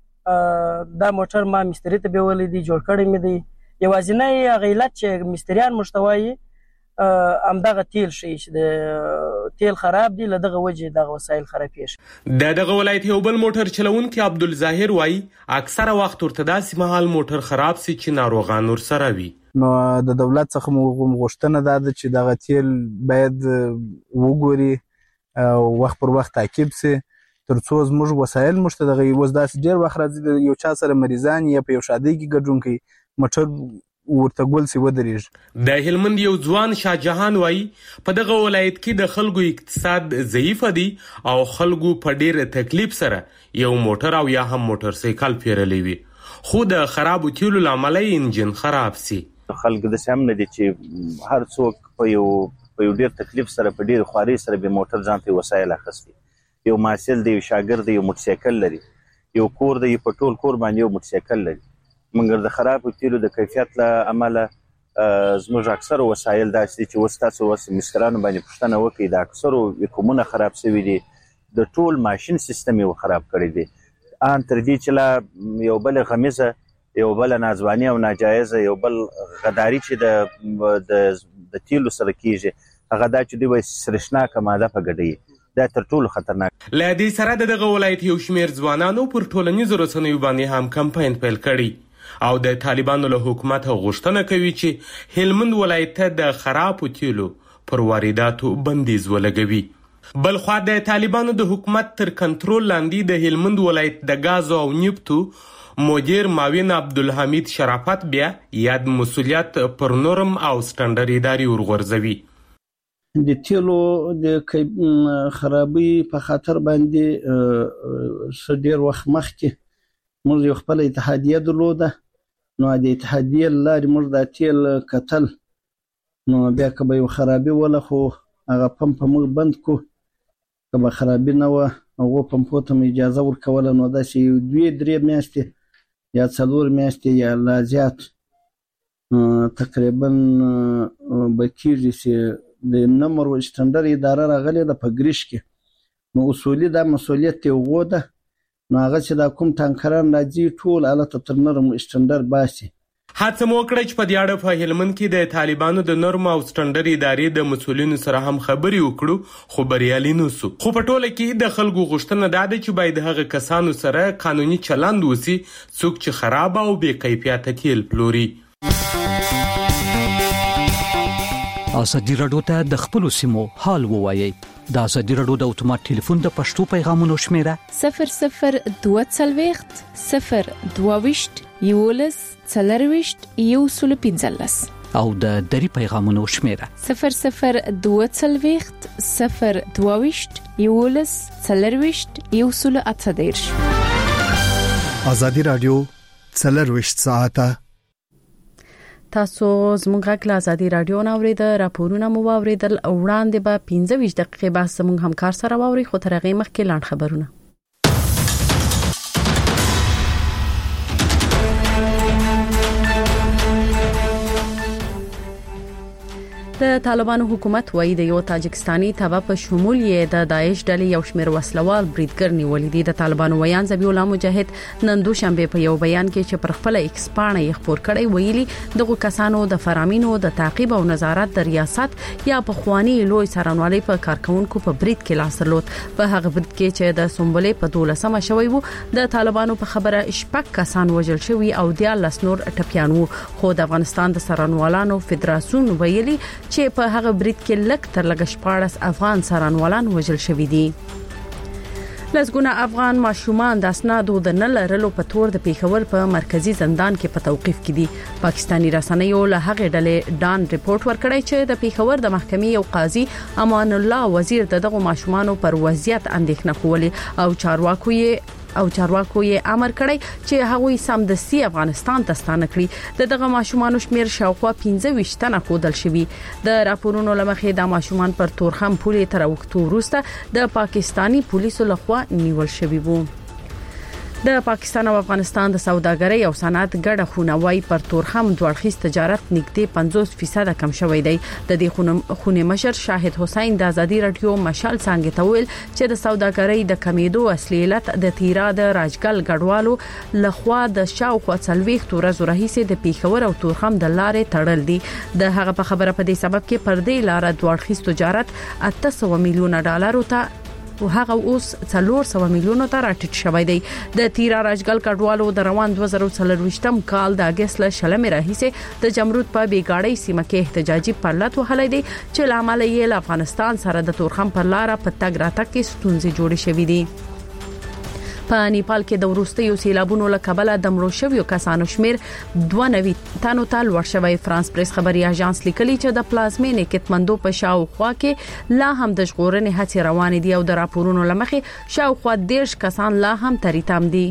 دا موټر ما مستری ته بیولې دي جوړ کړی مې دی. یوازینی غیلت چې مستریان مشتوي امدغه تیل شي چې د تیل خراب دی لدغه وجه دغه وسایل خراب شي. د دغه ولایت یو بل موټر چلوونکی عبدالظاهر وایي اکثره وخت ورته داسې مهال موټر خراب سي چې ناروغان ورسره وي. نو د دولت څخه موږ غوښتنه ده چې دغه تیل باید وګوري او وخت پر وخت تعقیب سي ترڅو زموږ وسایل موږ ته دغه اوس داسې ډېر وخت راځي یو چا سره مریضان یا په یو شادۍ کې ګډون کوي موټر ورته ګول سي ودرېږي. د هلمند یو ځوان شاه جهان وایي په دغه ولایت کې د خلکو اقتصاد ضعیف دی او خلکو په ډېر تکلیف سره یو موټر او یا هم موټر سایکل پیرلی وي خو د خرابو تیلو له امله انجن خراب سي. خلک د سم نه دي چې هر څوک په یو په یو ډېر تکلیف سره په ډېر خواري سره به موټر ځان ته وسایل اخستي. یو محصل دی، یو شاګرد دی، یو موټرسایکل لري، یو کور دی، په ټول کور باندې یو موټرسایکل لري. مګر د خراب تیلو د کیفیت له امله زموږ اکثر وسایل داسې دي چې اوس تاسو اوس مسترانو باندې پوښتنه وکړئ د اکثرو کومونه خراب شوي دي. د ټول ماشین سیستم یې خراب کړی دی. ان تر دې چې لا یو بل غمیزه، یو بل نازوانی او ناجایزه، یو بل غداری چې د د تیلو سره کیږي هغه دا چې دوی سرشناکه ماده په ګډوي دا تر ټولو خطرناک. له دې سره د دغه ولایت یو شمېر ځوانانو پر ټولنیزو رسنیو باندې هم کمپاین پیل کړی او د طالبانو له حکومت غوښتنه کوي چې هلمند ولایت ته د خرابو تیلو پر وارداتو بندیز ولګوي. بلخوا د طالبانو د حکومت تر کنټرول لاندې د هلمند ولایت د غاز او نفټو مدیر معاون عبدالحمید شرافت بیا یاد مسولیت پر نورم او سټنډرډ اداري ورغورځوي. د تیلو د خرابۍ په خاطر باندې څه ډېر وخت مخکې موږ یو خپل اتحادیه درلوده. نو د اتحادیې له لارې موږ دا تیل کتل نو بیا که به یو خرابي وله خو هغه پمپ موږ بند کړو. که به خرابي نه وه هغو پمپو ته مو اجازه ورکوله نو داسې دوې درې میاشتې یا څلور میاشتې یا لا زیات تقریبا به کېږي چې د نمبر و سټنډرډ اداره راغلې ده په ګریش کې. نو اصولي دا مسؤلیت یې هغو ده نو هغه چې دا کوم ټانکران راځي ټول هلته تر نرم سټنډرډ باسي. هڅه مو وکړه چې په دې اړه په هلمند کې د طالبانو د نرم او سټنډرډ ادارې د مسؤلینو سره هم خبرې وکړو خو بریالي نه سو. خو په ټوله کې د خلکو غوښتنه دا ده چې باید هغه کسانو سره قانوني چلند وسي څوک چې خراب او بې کیفیته تیل پلوري. ازادي رادیو ته د خپل سیمو حال ووایي. د ازادي رادیو د اتومات ټلیفون د پښتو پیغامونو شمیره صفر صفر دوه څلوېښت صفر دوه ویشت یولس څلرویشت یو سل پنځلس او د دری پیغامونو شمیره صفر صفر دوه څلوېښت صفر دوه ویشت یولس څلرویشت یو سل اته دېرش. ازادي رادیو څلرویشت ساعته. تاسو زموږ غږ له ازادي رادیو نه اورېد راپورونه مو واوریدل او وړاندې به پنځه ویشت دقیقې بحث زموږ همکار سره واوري خو تر هغه مخکې لاند خبرونه. د طالبانو حکومت وایي د یو تاجکستاني تبع په شمول یې د داعش ډلې یو شمېر وسلوال بریدګر نیولې دي. د طالبانو ویان ذبیح الله مجاهد نن دوشنبه په یو بیان کې چې پر خپل ایکس پاڼه یې خبر کړی ویلي دغه کسانو د فرامینو د تعقیب او نظارت د ریاست یا په خواني لوی سرانوالي په کارکونکو په برید کې لاس درلود. په هغه برید کې چې د سنبلې په دولسمه شوی وو د طالبانو په خبره شپږ کسان وژل شوی او د لسنور ټپيان وو. خو د افغانستان د سرانوالانو فدراسیون ویلي چې په هغه برید کې لک تر لګ شپاړس افغان سرانوالان وژل شوی دي. لسګونه افغان ماشومان د اسنادو د نه لرلو په تور د پیښور په مرکزی زندان کې په توقيف کې دي. پاکستانی رسنیو له هغه ډلې ډان ریپورت ورکړی چې د پیښور د محکمې یو قاضي امان الله وزیر دغه ماشومان پر وضعیت اندېښنه کولې او چارواکو یې او چارواکو یې امر کړی چې هغوی سمدستي افغانستان ته ستانه کړي. دغه ماشومان شمیر شاوخوا پنځه ویشت تنه کودل شوی. د راپورونو لمخې د ماشومان پر تورخم پولې تر وختو وروسته د پاکستانی پولیسو لخوا نیول شوی وو. د پاکستان او افغانستان د سوداګرۍ او صنعت ګډه خونوای پر تورخم دوړخیز تجارت نږدې پنځوس فیصد کم شوی دی. د دې خونې مشر شاهد حسین د ازادي رادیو مشال څنګه ته ویل چې د سوداګرۍ د کمیدو اصلي علت د تیرا د راجګل ګډوالو لخوا د شاوخوا څلويخت ورځو راهیسې د پیښور او تورخم د لارې تړل دي. د هغه په خبره په دې سبب کې پر دې لار دوړخیز تجارت اته سوه میلیونه ډالر ته او هغه اوس څلور سوه میلیونه ته راټیټ شوی دی. د تیرا راجګل کډوالو د روان دوه زره څلرويشتم کال د اگست له شلمې راهیسې د جمرود په بیګاړۍ سیمه کې احتجاجي پرلط وهلې دي چې لامل یې له افغانستان سره د تورخم پر لار په تګ راتګ کې ستونزې جوړې شوې دي. په نیپال کې د وروستیو سیلابونو له کبله د مړو شویو کسانو شمیر دوه نوي تنو ته لوړ شوی. فرانس پریس خبري اژانس لیکلي چې د پلازمینې کټمندو په شاوخوا کې لا هم د ژغورنې هڅې روانې دي او د راپورونو لمخې شاوخوا دیرش کسان لا هم تریتام دي.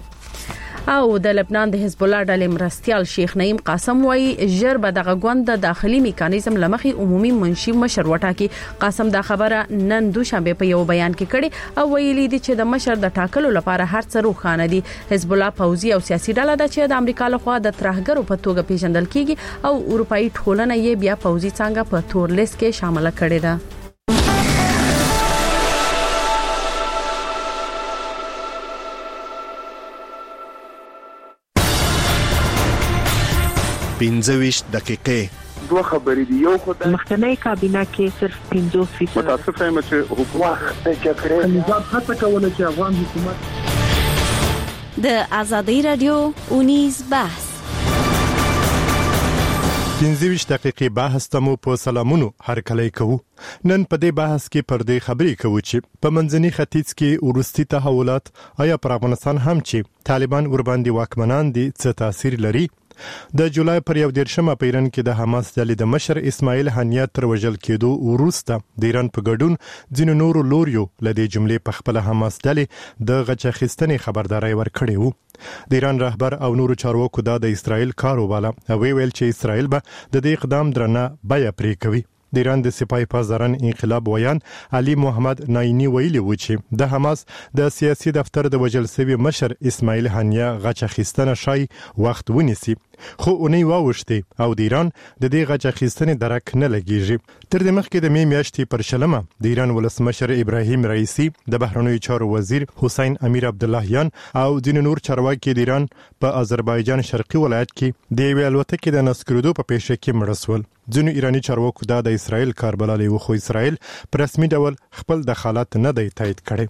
او د لبنان د حزب الله ډلې مرستيال شیخ نعیم قاسم وایي ژر به دغه غوند د داخلي میکانیزم لمخې عمومي منشي مشر وټاکي. قاسم دا خبره نن دوشنبه په یو بیان کې کړي او ویلي دي چې د مشر د ټاکلو لپاره هر څه روښانه دي. حزب الله پوځي او سیاسي ډله ده چې د امریکا لخوا د ترهګرو په توګه پیژندل کیږي او اروپאי ټولنه یې بیا پوځي څنګه په تور لیست کې شامل کړي ده. پنځه ویشت دقیقې دوه خبرې دی. یو خدای مخکنی کابینه کې صرف پنځوس فیصد متاسفه یم چې حکومت د جګړې نظام هڅه کوله چې افغان حکومت د ازادي رادیو اونیز بحث پنځه ویشت دقیقې بحث ته مو په سلامونو هرکلی کوو. نن په دې بحث کې پر دې خبرې کوو چې په منځني ختیځ کې ورستي تحولات آیا پر افغانستان هم چې طالبان ور باندې واکمنان دي څه تاثیر لري. د جولای پر یو دیرشمه په ایران کې د حماس ډلې د مشر اسماعیل هنیه تر وژل کېدو وروسته د ایران په ګډون ځینو نورو لوریو لدې جملې په خپل حماس ډلې د غچ اخیستنې خبرداري ورکړې وو. د ایران رهبر او نورو چارواکو دا د اسرائیل کار وباله او ویل چې اسرائیل به د دې اقدام درنه بیه پرې کوي. د ایران د سپای پاسداران انقلاب ویان علي محمد نایني ویلي و چې د حماس د سیاسي دفتر د وژل شوی مشر اسماعیل هنیه غچ اخیستنه شای وخت ونیسي خو اونۍ واوښتي او د ایران د دې غچ اخیستنې درک نه لګیږي. تر دې مخکې د می میاشتې پر شلمه د ایران ولسمشر ابراهیم رئیسی د بهرنیو چارو وزیر حسین امیر عبداللهیان او ځینې نور چارواکي د ایران په آذربایجان شرقي ولایت کې د یوې الوتکې د نسکرېدو په پیښه کې مړه شول. ځینو ایرانی چارواکو دا د اسرائیل کار بللی و خو اسرائیل په رسمي ډول خپل دخالت نه دی تایید کړی.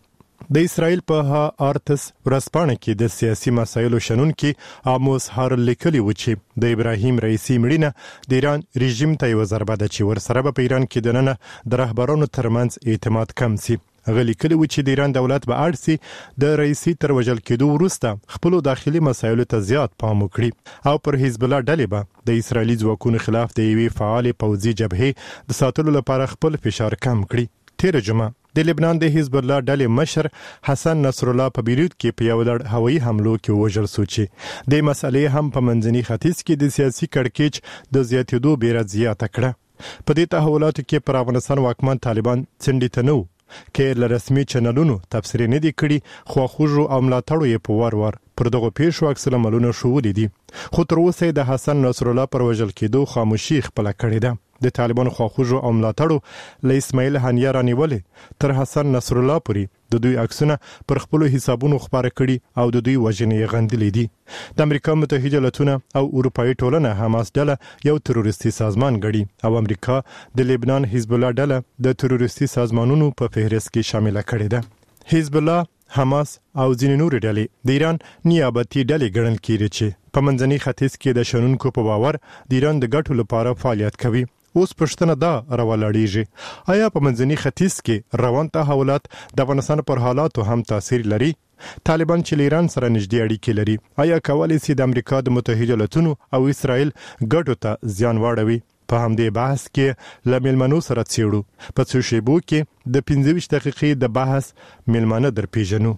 د اسرائیل په آرتس ورځپاڼه کې د سیاسي مسایلو شنونکي آموس هارل لیکلي و چې د ابراهیم رئیسی مړینه د ایران رژیم ته یو ضربه ده چې ورسره په ایران کې د نن د رهبرانو ترمنځ اعتماد کم سي. غلی کلی و چې د ایران دولت به اړ سي د رئیسی تر وژل کېدو وروسته خپل داخلي مسایلو ته زیات پام وکړي او پر حزب الله ډلې به د اسرائیلي ځواکونو خلاف د یوې فعال پوځي جبهې د ساتلو لپاره خپل فشار کم کړي. تیر جمعه د لبنان د حزب الله ډلې مشر حسن نصر الله په بیروت کې په یو لړ هوایي حملو کې وژل شو چې د مسلې هم په منځني ختیځ کې د سیاسي کړکېچ د زیاتېدو بیره زیاته کړه. په دې تحولاتو کې پر افغانستان واکمن طالبان څنډې ته نه کې له رسمي چینلونو تبصرې نه دي کړي خو خوږو او ملاتړو یې په وار وار پر دغه پیښو عکس العملونه شوولې دي. خو تر اوسه د حسن نصر الله پر وژل کېدو خاموشي خپل کړې ده. د طالبانو خواخوږو او ملاتړو له اسماعیل هنیه رانیولې تر حسن نصر الله پورې د دوی عکسونه پر خپل حسابونو خبره کړي او د دوی وژنې غندلې دي. د امریکا متحده ایالاتونه او اروپאי ټولنه حماس ډله یو تروریستي سازمان ګڼي او امریکا د لبنان حزب الله ډله د تروریستي سازمانونو په فهرست کې شامل کړي ده. حزب الله، حماس او ځینې نور ډلې د ایران نیابتي ډلې ګڼل کیږي چې په منځني ختیځ کې د شنونکو په باور د ایران د ګټو لپاره فعالیت کوي. اوس پښتنه دا راولاړیږي، آیا په منځني ختیځ کې روان تحولات د افغانستان پر حالاتو هم تاثیر لري؟ طالبان چې ایران سره نږدې اړیکې لري آیا کولی شي د امریکا د متحده ایالاتونو او اسرائیل ګټو ته زیان واړوي؟ په همدې بحث کې له میلمنو سره څېړو. په څو شیبو کې د پنځه ویشت دقیقې د بحث میلمانه در پیژنو.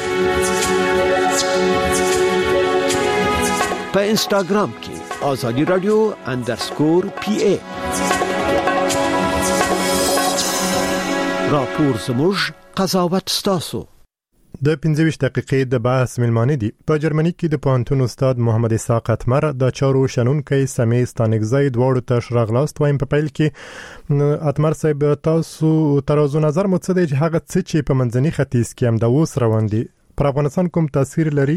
په انستاګرام کې آزادی رادیو اندرسکور پی ای راپور زموږ قضاوت ستاسو. د پنځه ویشت دقیقې د بحث میلمانه دي. په جرمني کې د پوهنتون استاد محمد اسحاق اتمر د چارو شنونکي سمې ستانګزی دواړو ته شراغلاست وایم. په پیل کې اتمر صاحب تاسو ترازو نظر مو څه دی چې هغه څه چې په منځني ختیځ کې هم د اوس روان دي پر افغانستان کوم تاثیر لري؟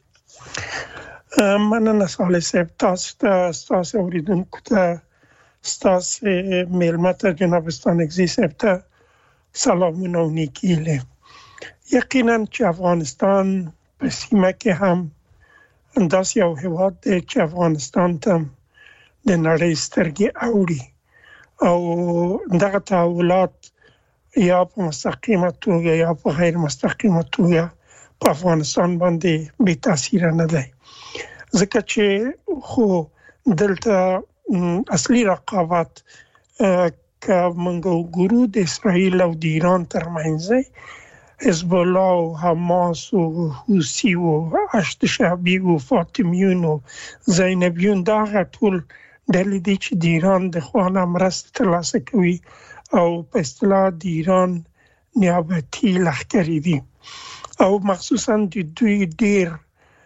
مننه صالح صاحب، تاسو تاسو اوریدونکو ته تاسو میلمه ته جناب ستانګزی صاحب ته سلامونه او نیکیله. یقینا چې افغانستان په سیمه کې هم داسې یو هیواد دی چې افغانستان ته د نړۍ سترګې اوړي او دغه تحولات یا په مستقیمه توګه یا په غیر مستقیمه توګه په افغانستان باندې بې تاثیر نه دی، ځکه چې خو دلته اصلي رقابت که موږ ګورو د اسرائیل او د ایران ترمنځ حزب الله او حماس او حوثي او اشت شعبي او فاطمیون او زینبیون دا ټول ډلې دي چې د ایران د خوانه مرسته ترلاسه کوي او په اصطلاح د ایران نیابتي لښکرې دي او مخصوصا د دوی ډیر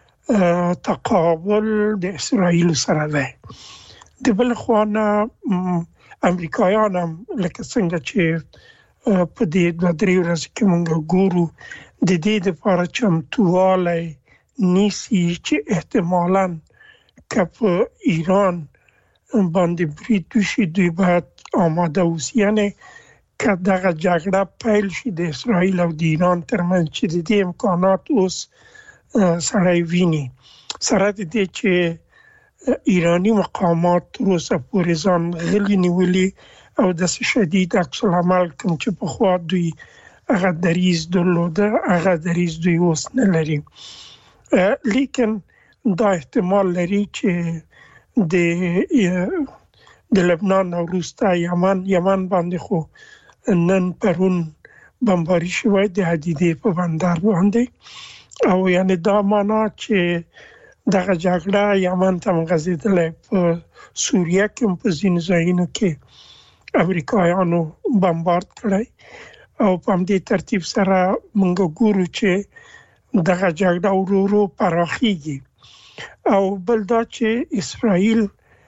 تقابل د اسرائیل سره دی. د بل خوانه امریکایان هم لکه څنګه چې په دې دوه درې ورځې کې موږ ګورو د دې لپاره چمتوالی نیسي چې احتمالاً که په ایران باندې برید وشي دوی باید آماده اوسي، یعنی که دغه جګړه پیل شي د اسرائیل او د ایران ترمنځ چې د دې امکانات اوس سړی ویني، سره د دې چې ایرانی مقامات تر اوسه پورې ځان غلي نیولي او د شدید عکس العمل کوم چې په خوا دوی هغه دریز درلوده هغه دریز دوی اوس نه لري. لیکن دا احتمال لري چې د د لبنان او وروسته یمن یمن باندې خو نن پرون بمباري شوی د حدیدې په بندر باندې او یعنی دا معنا چې دغه جګړه یمن ته مغځېدلې، په سوریه کې په ځینو ځایونو کې امریکایانو بمبارد کړی او په همدې ترتیب سره موږ ګورو چې دغه جګړه ورو ورو پراخیږي او بل دا چې اسرائیل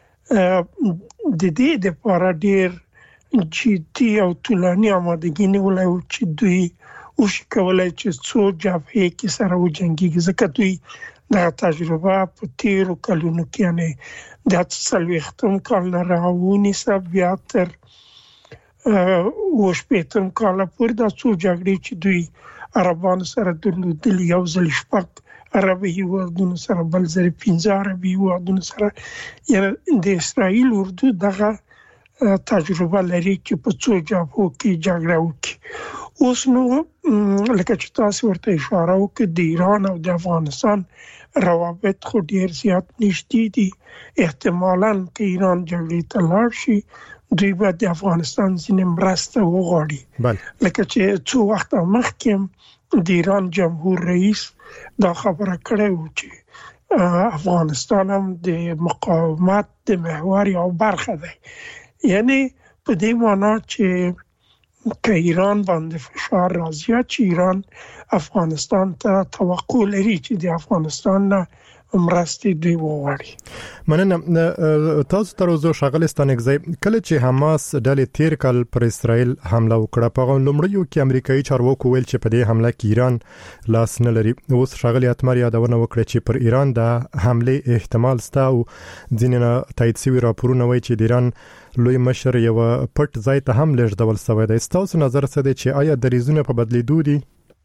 د دې لپاره ډیر جدي او طولاني آمادګي نیولې و چې دوی وشي کولای چې څو جبهې کې سره وجنګيږي، ځکه دوی دا تجربه په تیرو کلونو کې یعنی د څلوېښتم کال نه راونیسه بیا تر اوه شپېتم کال پورې دا څو جګړې چې دوی عربانو سره درلودل، یو ځل شپږ عربي هیوادونو سره، بل ځل پنځه عربي هیوادونو سره. یعنې د اسرائیل اردو دغه تجربه لري چې په څو جبهو کې جګړه وکړي. اوس نو لکه چې تاسو ورته اشاره وکړه، د ایران او د افغانستان روابط خو ډیر زیات نږدې دي. احتمالاً که ایران جګړې ته لاړ شي، دوی به د افغانستان ځینې مرسته وغواړي. لکه چې څو وخت مخکې د ایران جمهور رئیس دا خبره کړې و چې افغانستان هم د مقاومت د محور یو برخه ده. یعنی په دې معنی چې که ایران باندې فشار راځي چې ایران افغانستان ته توقع لري چې د افغانستان نه مرستې دوی وغواړي. مننه. تاسو تر اوسه ښاغلی ستانکزی، کله چې حماس ډلې تیر کال پر اسرائیل حمله وکړه، په لومړیو کې امریکایي چارواکو ویل چې په دې حمله کې ایران لاس نه لري. اوس ښاغلی اتمر یادونه وکړه چې پر ایران د حمله احتمال شته او ځینې تایید شوي راپورونه وایي چې د ایران لوی مشر یو پټ ځای ته هم لېږدول شوی دی. ستاسو نظر څه دی چې آیا دریځونه په بدلیدو دي؟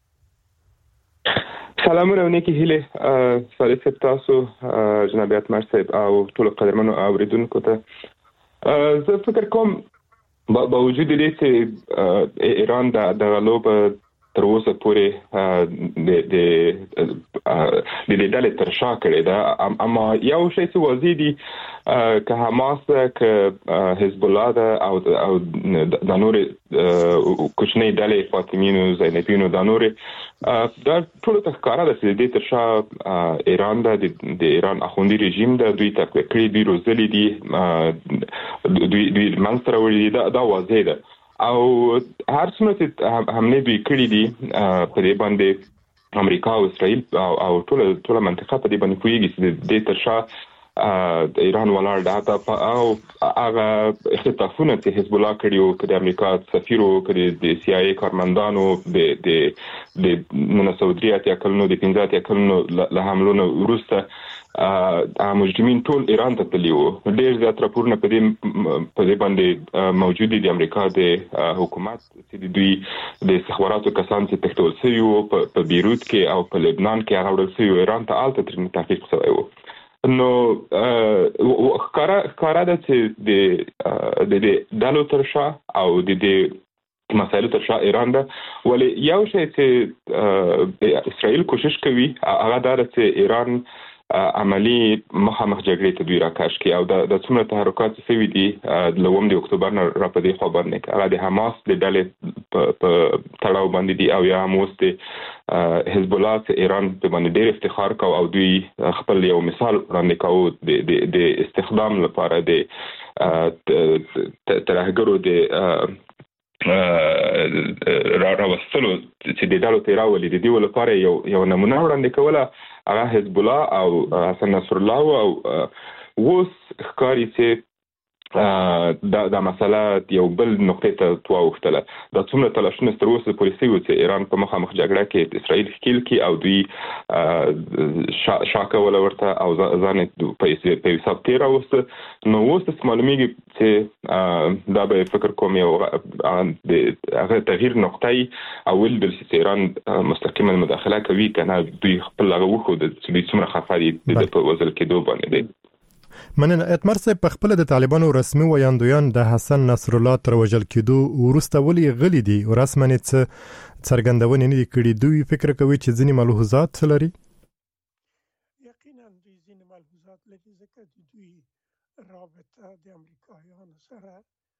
سلامونه او نیکی هیله فارس صاحب، تاسو جناب اتمر صاحب او ټول قدرمنو اوریدونکو ته. زه فکر کوم با وجود دې چې ایران د غلو په تر اوسه پورې د د د ډلې تر شا کړی ده، اما یو شی چې واضح دي که حماس که حزب الله ده او او د نور کوچنۍ ډلې فاطمیینو زینبیینو د نور دا ټول ته ښکاره ده چې د تر شا ایران ده، د ایران اخوندي رژیم ده، دوی تقویه کړي، دوی روزلي دي، دوی دوی منځ راوړي دي. دا واضح ده او هر څومره چې حمله دوی کړي دي په دې باندې امریکا او اسرائیل او ټول ټول منطقه په دې باندې پوهیږي چې د تر شا د ایران ولاړ ده او هغه اختطافونه چې حزب الله کړي، که د امریکا سفیر او که د سی آی ای کارمندانو د د د نن سعودي اتیا کلونو د پنځه اتیا کلونو له حملو وروسته مجرمین ټول ایران ته تللی وو. ډېر زیات راپورونه په دې په دې باندې موجود دي د امریکا د حکومت چې دوی د استخباراتو کسان چې تښتول شوي وو په بیروت کې او په لبنان کې هغه وړل شوي ایران ته هلته ترې تحقیق شوی وو. نو ښکاره ښکاره ده چې د د ډلو تر شا او د دې مسایلو تر شا ایران ده. ولې یو شی چې اسرائیل کوشش کوي هغه دا ده چې ایران عملی مخامخ جګړې ته دوی راکاش کړي او د څومره تحرکات شوي دي له اووم د اکتوبر نه را په دې خوا باندې هغه د حماس د ډلې په تړاو باندې دي او یا هم اوس د حزب الله چې ایران په باندې ډېر افتخار کوي او دوی خپل یو مثال وړاندې کوي د استخدام لپاره د ترهګرو د راوستلو چې د ډالو تیراولې د دې لپاره یو یو نمونه وړاندې کوله هغه حزب الله او حسن نصر الله او اوس ښکاري چې دا د مسله یو بل نقطې ته تواوښتله. دا څومره تلاشونه تر اوسه پورې شوي چې ایران په مخامخ جګړه کې اسرائیل ښکیل کړي او دوی شا کوله ورته او ځان یې په حساب تېراوسته. نو اوس داسې معلومېږي چې دا به فکر کوم یو هغه تغییر نقطه وي او ولیدل چې ایران مستقیما مداخله کوي که نه دوی خپل هغه وښوده چې دوی څومره خفه دي د په وژل کېدو باندې دی. مننه. اتمر صاحب، په خپل د طالبانو رسمي ویاندویان د حسن نصر الله تر وژل کېدو وروسته ولې غلي دي او رسماً څه څرګندونې نه دي کړي؟ دوی فکر کوي چې ځینې ملحوظات لري. یقینا دوی ځینې ملحوظات لري ځکه دوی رابطه د امریکایانو سره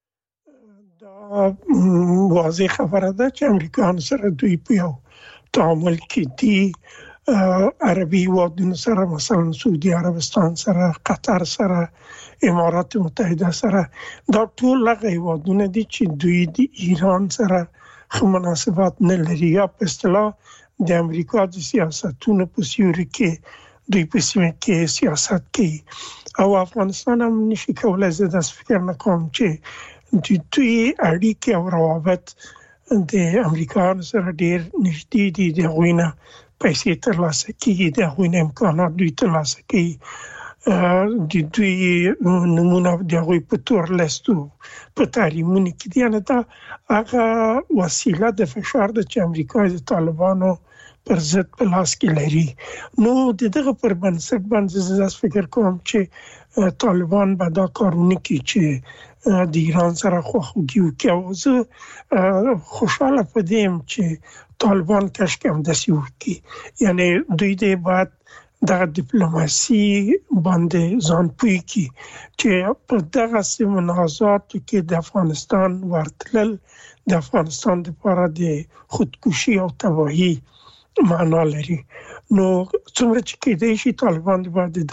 دا واضح خبره ده چې امریکایانو سره دوی په یو تعامل کې دي. عربي هیوادونو سره مثلا سعودي عربستان سره، قطر سره، امارات متحده سره، دا ټول هغه هیوادونه دي چې دوی د ایران سره ښه مناسبات نه لري یا په اصطلاح د امریکا د سیاستونو په سیوري کې دوی په سیمه کې سیاست کوي. او افغانستان هم نشي کولی، زه داسې فکر نه کوم چې دوی اړیکې او روابط د امریکایانو سره ډېر نږدې دي، د هغوی نه پیسې ترلاسه کیږي، د هغوی نه امکانات دوی ترلاسه کوي. د دوی نمونه د هغوی په تور لستو په تحریمونو کې دي. نه دا هغه وسیله د فشار د چې امریکا د طالبانو پر ضد په لاس کې لري. نو د دغه پر بنسټ باندې زه فکر کوم چې طالبان به دا کارونه کوي چې د ایران سره خواخوږي وکړي. او زه خوشاله پدیم چې طالبان کشک هم داسې وکړي، یعنی دوی دې باید دغه ډیپلوماسي باندې ځان پوي کی چې په دغه منازعاتو کې د افغانستان ورتلل د افغانستان لپاره د خودکشي او تباهي معنا لري. نو څومره چې کېدای شي طالبان باید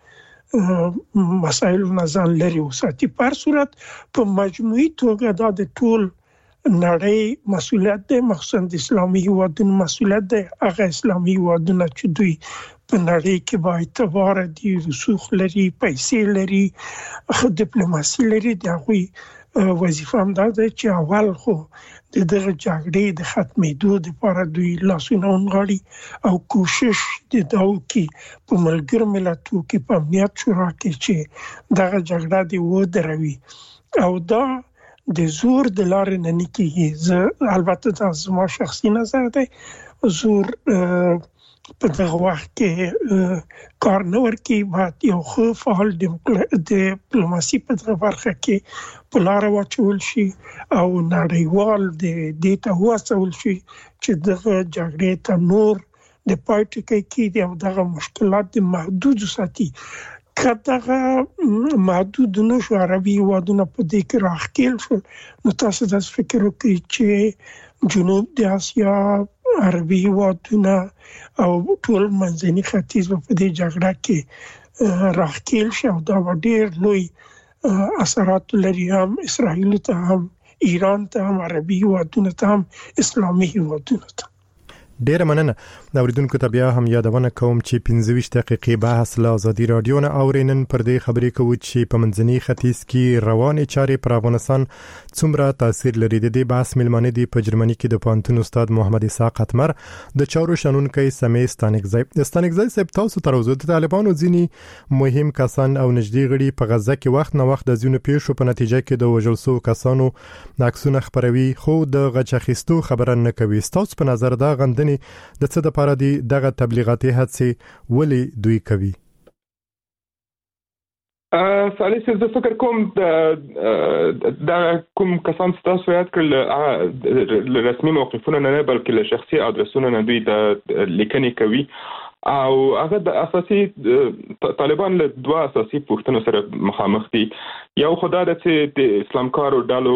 دغه مسایل نه ځان لري وساتي. په هر صورت په مجموعي توګه دا د ټول نړۍ مسؤلیت دی، مخصوصا د اسلامي هیوادونو مسؤلیت دی. هغه اسلامي هیوادونه چې دوی په نړۍ کې با اعتبار دي، رسوخ لري، پیسې لري، ډیپلوماسي لري، د هغوی وظیفه هم دا ده چې اول خو د دغه جګړې د ختمېدو لپاره دوی لاسونه ونغاړي او کوشش د دا وکړي په ملګرو ملتونو کې په امنیت شورا کې چې دغه جګړه دې ودروي. او دا د زور د لارې نه نه کېږي. زه البته دا زما شخصي نظر دی، زور په دغه وخت کې کار نه ورکوي. باید یو ښه فعال ډیپلوماسي په دغه برخه کې په لاره واچول شي او نړیوال د دې ته وهڅول شي چې دغه جګړې ته نور د پای ټکی کېږدي او دغه مشکلات د محدود ساتي. که دغه محدود نه شو، عربي هیوادونه په دې کې راښکېل شول، نو تاسو داسې فکر وکړئ چې جنوب د اسیا عربي هیوادونه او ټول منځني ختیځ په دې جګړه کې راښکېل شي او دا به ډېر لوی اثرات لري، هم اسرائیل ته، هم ایران ته، هم عربي هیوادونه ته، هم اسلامي هیوادونه ته. ډیره مننه. دا اوریدونکو ته بیا هم یادونه کوم چې پنځه ویشت دقیقې بحث له ازادي رادیو نه اورینن پر دې خبرې کوو چې په منځني ختیځ کې روانې چارې پر افغانستان څومره تاثیر لري. د دې بحث ملمانه دی په جرمني کې د پوهنتون استاد محمد اسحاق اتمر، د چارو شنونکي سمې ستانکزی ستانکزی صاحب، تاسو تر اوسه د طالبانو ځینی مهم کسان او نږدې غړي په غزه کې وخت نه وخت د ځینو پیښو په نتیجه کې د وژل شوو کسانو عکسونه خپروي، خو د غچ اخیستو خبره نه کوي. تاسو په نظر دا غند د څه د پاره دی دغه تبلیغاتي هڅې ولې دوی کوي؟ سالس زه فکر کوم د کوم کسان تاسو یاد کړل رسمي موقفونه نه بلکې له شخصي ادرسونو نه دوی د لیکنې کوي او هغه د اساسي طالبان له دوه اساسي پوښتنو سره مخامخ دي. یو خدای د چې د اسلام کارو ډالو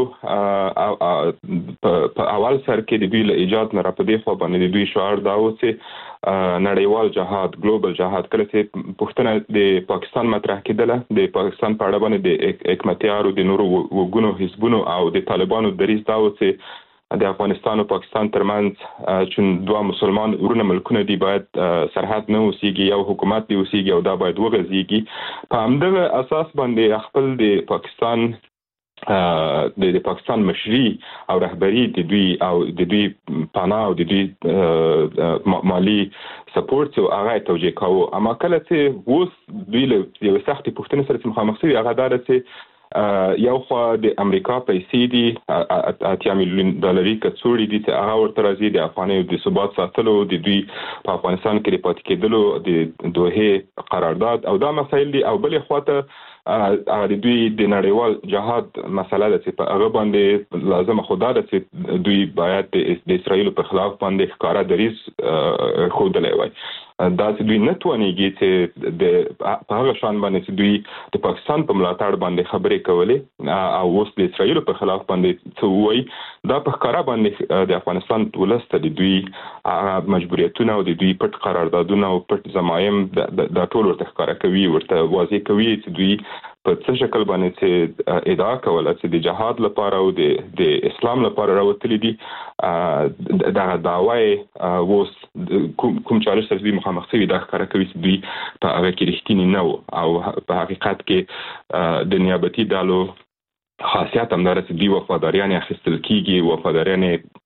په اول سر کې د دوی له ایجاد نه را پدې خو باندې د دوی شعار دا و چې نړیوال جهاد، ګلوبل جهاد، کله چې پوښتنه د پاکستان مطرح کېدله د پاکستان په اړه باندې د حکمتیارو د نورو وګونو حزبونو او د طالبانو دریځ دا و چې د افغانستان او پاکستان ترمنځ چې دوه مسلمان ورونه ملکونه دي باید سرحد نه اوسېږي، یو حکومت دی اوسېږي او دا باید وغځېږي. په همدغه اساس باندې خپل د پاکستان د پاکستان مشري او رهبری د دوی او د دوی پناه او د دوی مالی سپورټ او هغه توجیه کاوه. اما کله چې اوس دوی له یو سختي پوښتنې سره مخامخ شوي، هغه دا چې یو خو د امریکا پیسې دي اتیا میلیون ډالري کڅوړي دي چې هغه ورته راځي د افغاني د ثبات ساتلو، د دوی په افغانستان کې پاتې کېدلو، د دوه قرارداد او دا مسایل دي. او بلې خواته د دوی د نړیوال جهاد مسله ده چې په هغه باندې لازم خدا ده چې دوی باید د اسرائیل په خلاف باندې ښکارا دریځ ښودلی وای. دا چې دوی نه توانېږي چې د په هغه شان باندې چې دوی د پاکستان په ملاتړ باندې خبرې کولې او اوس د اسرائیل په خلاف باندې څه وایي، دا په ښکارا باندې د افغانستان ولس ته د دوی مجبوریتونه او د دوی پټ قراردادونه او پټ ضمایم دا ټول ورته ښکارا کوي، ورته واضح کوي چې دوی په څه شکل باندې چې ادعا کوله چې د جهاد لپاره او د د اسلام لپاره راوتلي دي. دا دعوی اوس کوم چالش سره دوی مخامخ شوي دا ښکاره کوي چې دوی په هغه کې رښتیني نه وو او په حقیقت کې د نیابتي ډلو خاصیت هم دا چې دوی وفاداریان اخیستل کېږي، وفاداریان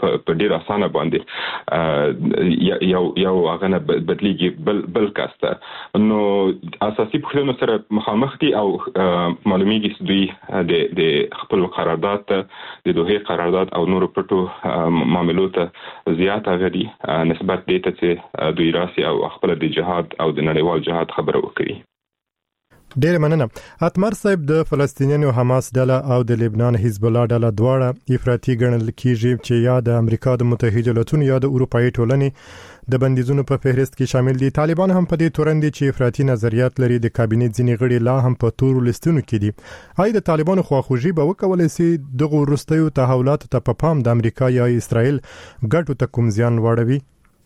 په ډیر اسانه باندې یو یو هغه نه بدلیږي بل بل کاسته نو اساسي پوښتنه سره مخامخ دي او معلومیږي چې دوی د د خپل قرارداد د دوه قرارداد او نور پټو معاملو ته زیات غدي نسبت دي ته دوی راسي او خپل د جهاد او د نړیوال جهاد خبره وکړي. ډېر مننه. اتمر صاحب د فلسطینیانو حماس ډله او د لبنان حزب الله ډله دواړه افراطي ګڼل کیږي چې یا د امریکا د متحده ایالاتونو یا د اروپאי ټولنې د بندیزونو په فهرست کې شامل دي. طالبان هم په دې تورن دي چې افراطي نظریات لري. د کابینه ځینې غړي لا هم په تورو لیستونو کې دي. آیا د طالبانو خواخوږي به وکولای شي دغه وروستیو تحولاتو ته په پام د امریکا یا اسرائیل ګټو ته کوم زیان واړوي؟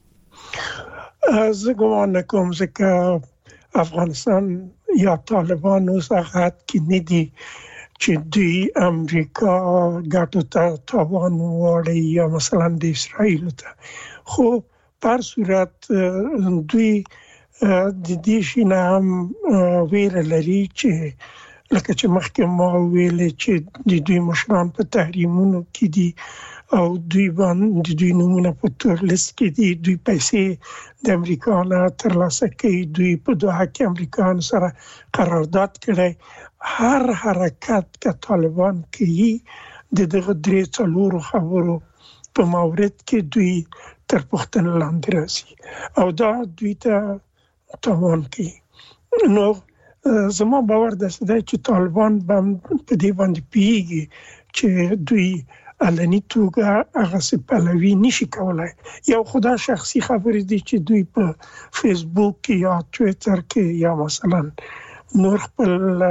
زه ګومان کوم چې افغانستان یا طالبان اوس هغه کې نه دي چې دوی امریکا ګټو ته تاوان وړي یا مثلا د اسرائیل ته، خو په صورت دوی د دې شي نه هم ویره لري چې لکه چې مخکې ما ویلې چې د دوی مشران په تحریمونو کې دي او دوی باندې دوی نمونه په تور لیست کې دي، دوی پیسې د امریکا نه ترلاسه کوي، دوی په دوه کې امریکا سره قرارداد کړی. هر حرکت که طالبان کوي د دغه درې څلورو خبرو په مورد کې دوی تر پوښتنې لاندې راځي او دا دوی ته تاوان کوي. نو زما باور داسې دی چې طالبان به په دې باندې پیږي چې دوی علني توګه هغه څه پلوي نشي کولای. یو خدا شخصي خبرې دي چې دوی په فیسبوک کې یا ټویټر کې یا مثلا نور خپل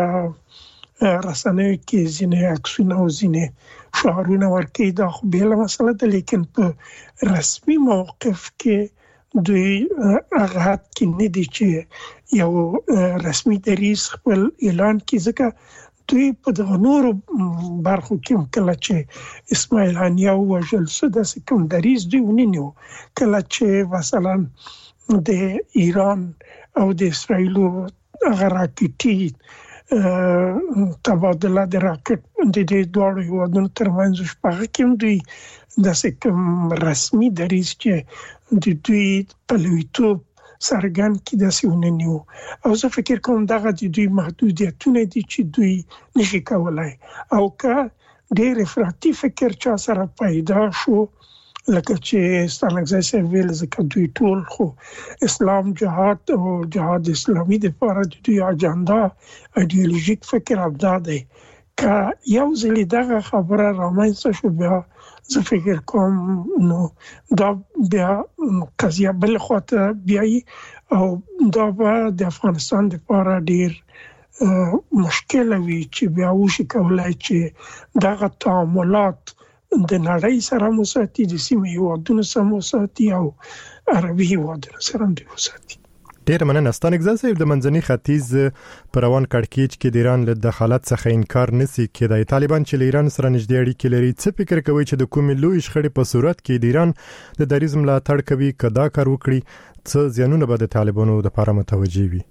رسنیو کې ځینې عکسونه او ځینې شعارونه ورکوي، دا خو بله مسله ده، لیکن په رسمي موقف کې دوی هغه حد کې نه دي چې یو رسمي دریځ خپل اعلان کړي، ځکه دوی په دغه نورو برخو کې کله چې اسماعیل هنیه ووژل شو داسې کوم دریځ دوی ونیو. کله چې مثلا د ایران او د اسرائیلو هغه راکټي تبادله د راکټ د دې دواړو هیوادونو ترمنځ شپږ کې دوی داسې کوم رسمي دریځ چې د دوی پلویتوب سرګن کې داسې ونیو. او زه فکر کوم دغه د دوی محدودیتونه دي چې دوی نشي کولای، او که ډېر افراطي فکر چا سره پیدا شو لکه چې ستانکزی صاحب ویل ځکه دوی ټول خو اسلام جهاد او جهاد اسلامي د لپاره د دوی اجنډا ایدئولوژیک فکر ابدا دی. که یو ځل دغه خبره رامنځته شو بیا زه فکر کوم نو دا بیا قضیه بل خواته بیایي او دا به د افغانستان لپاره ډیر مشکل وي چې بیا وشي کولای چې دغه تعاملات د نړۍ سره مساتی، د سیمې هیوادونو سره مساتی او عربي هیوادونو سره هم مساتی. ډیر مننه. ستانکزی صاحب د منځني ختیځ پر روان کړکېچ کې د ایران له دخالت څخه انکار نسی کېدای. طالبان چې له ایران سره نږدې اړیکې لري، څه فکر کوي چې د کومې لوی شخړې په صورت کې د ایران د دریځ ملاتړ کوي؟ که دا کار وکړي څه زیانونه به د طالبانو لپاره متوجه وي؟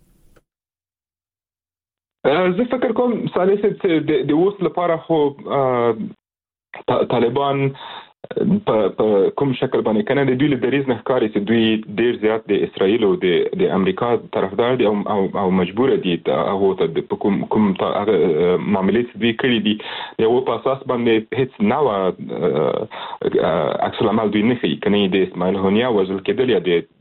زه فکر کوم صالح صاحب د اوس لپاره خو طالبان په کوم شکل باندې کنه د دوی له دریځ نه ښکاري چې دوی ډیر زیات د اسرائیل او د د امریکا طرفدار دي او او مجبور دي هغه ته د کوم کوم معاملې چې دوی کړی دي یو په اساس باندې هیڅ نو عکس العمل دوی نه کوي. کنه د اسماعیل هنیه وزل کېدل یا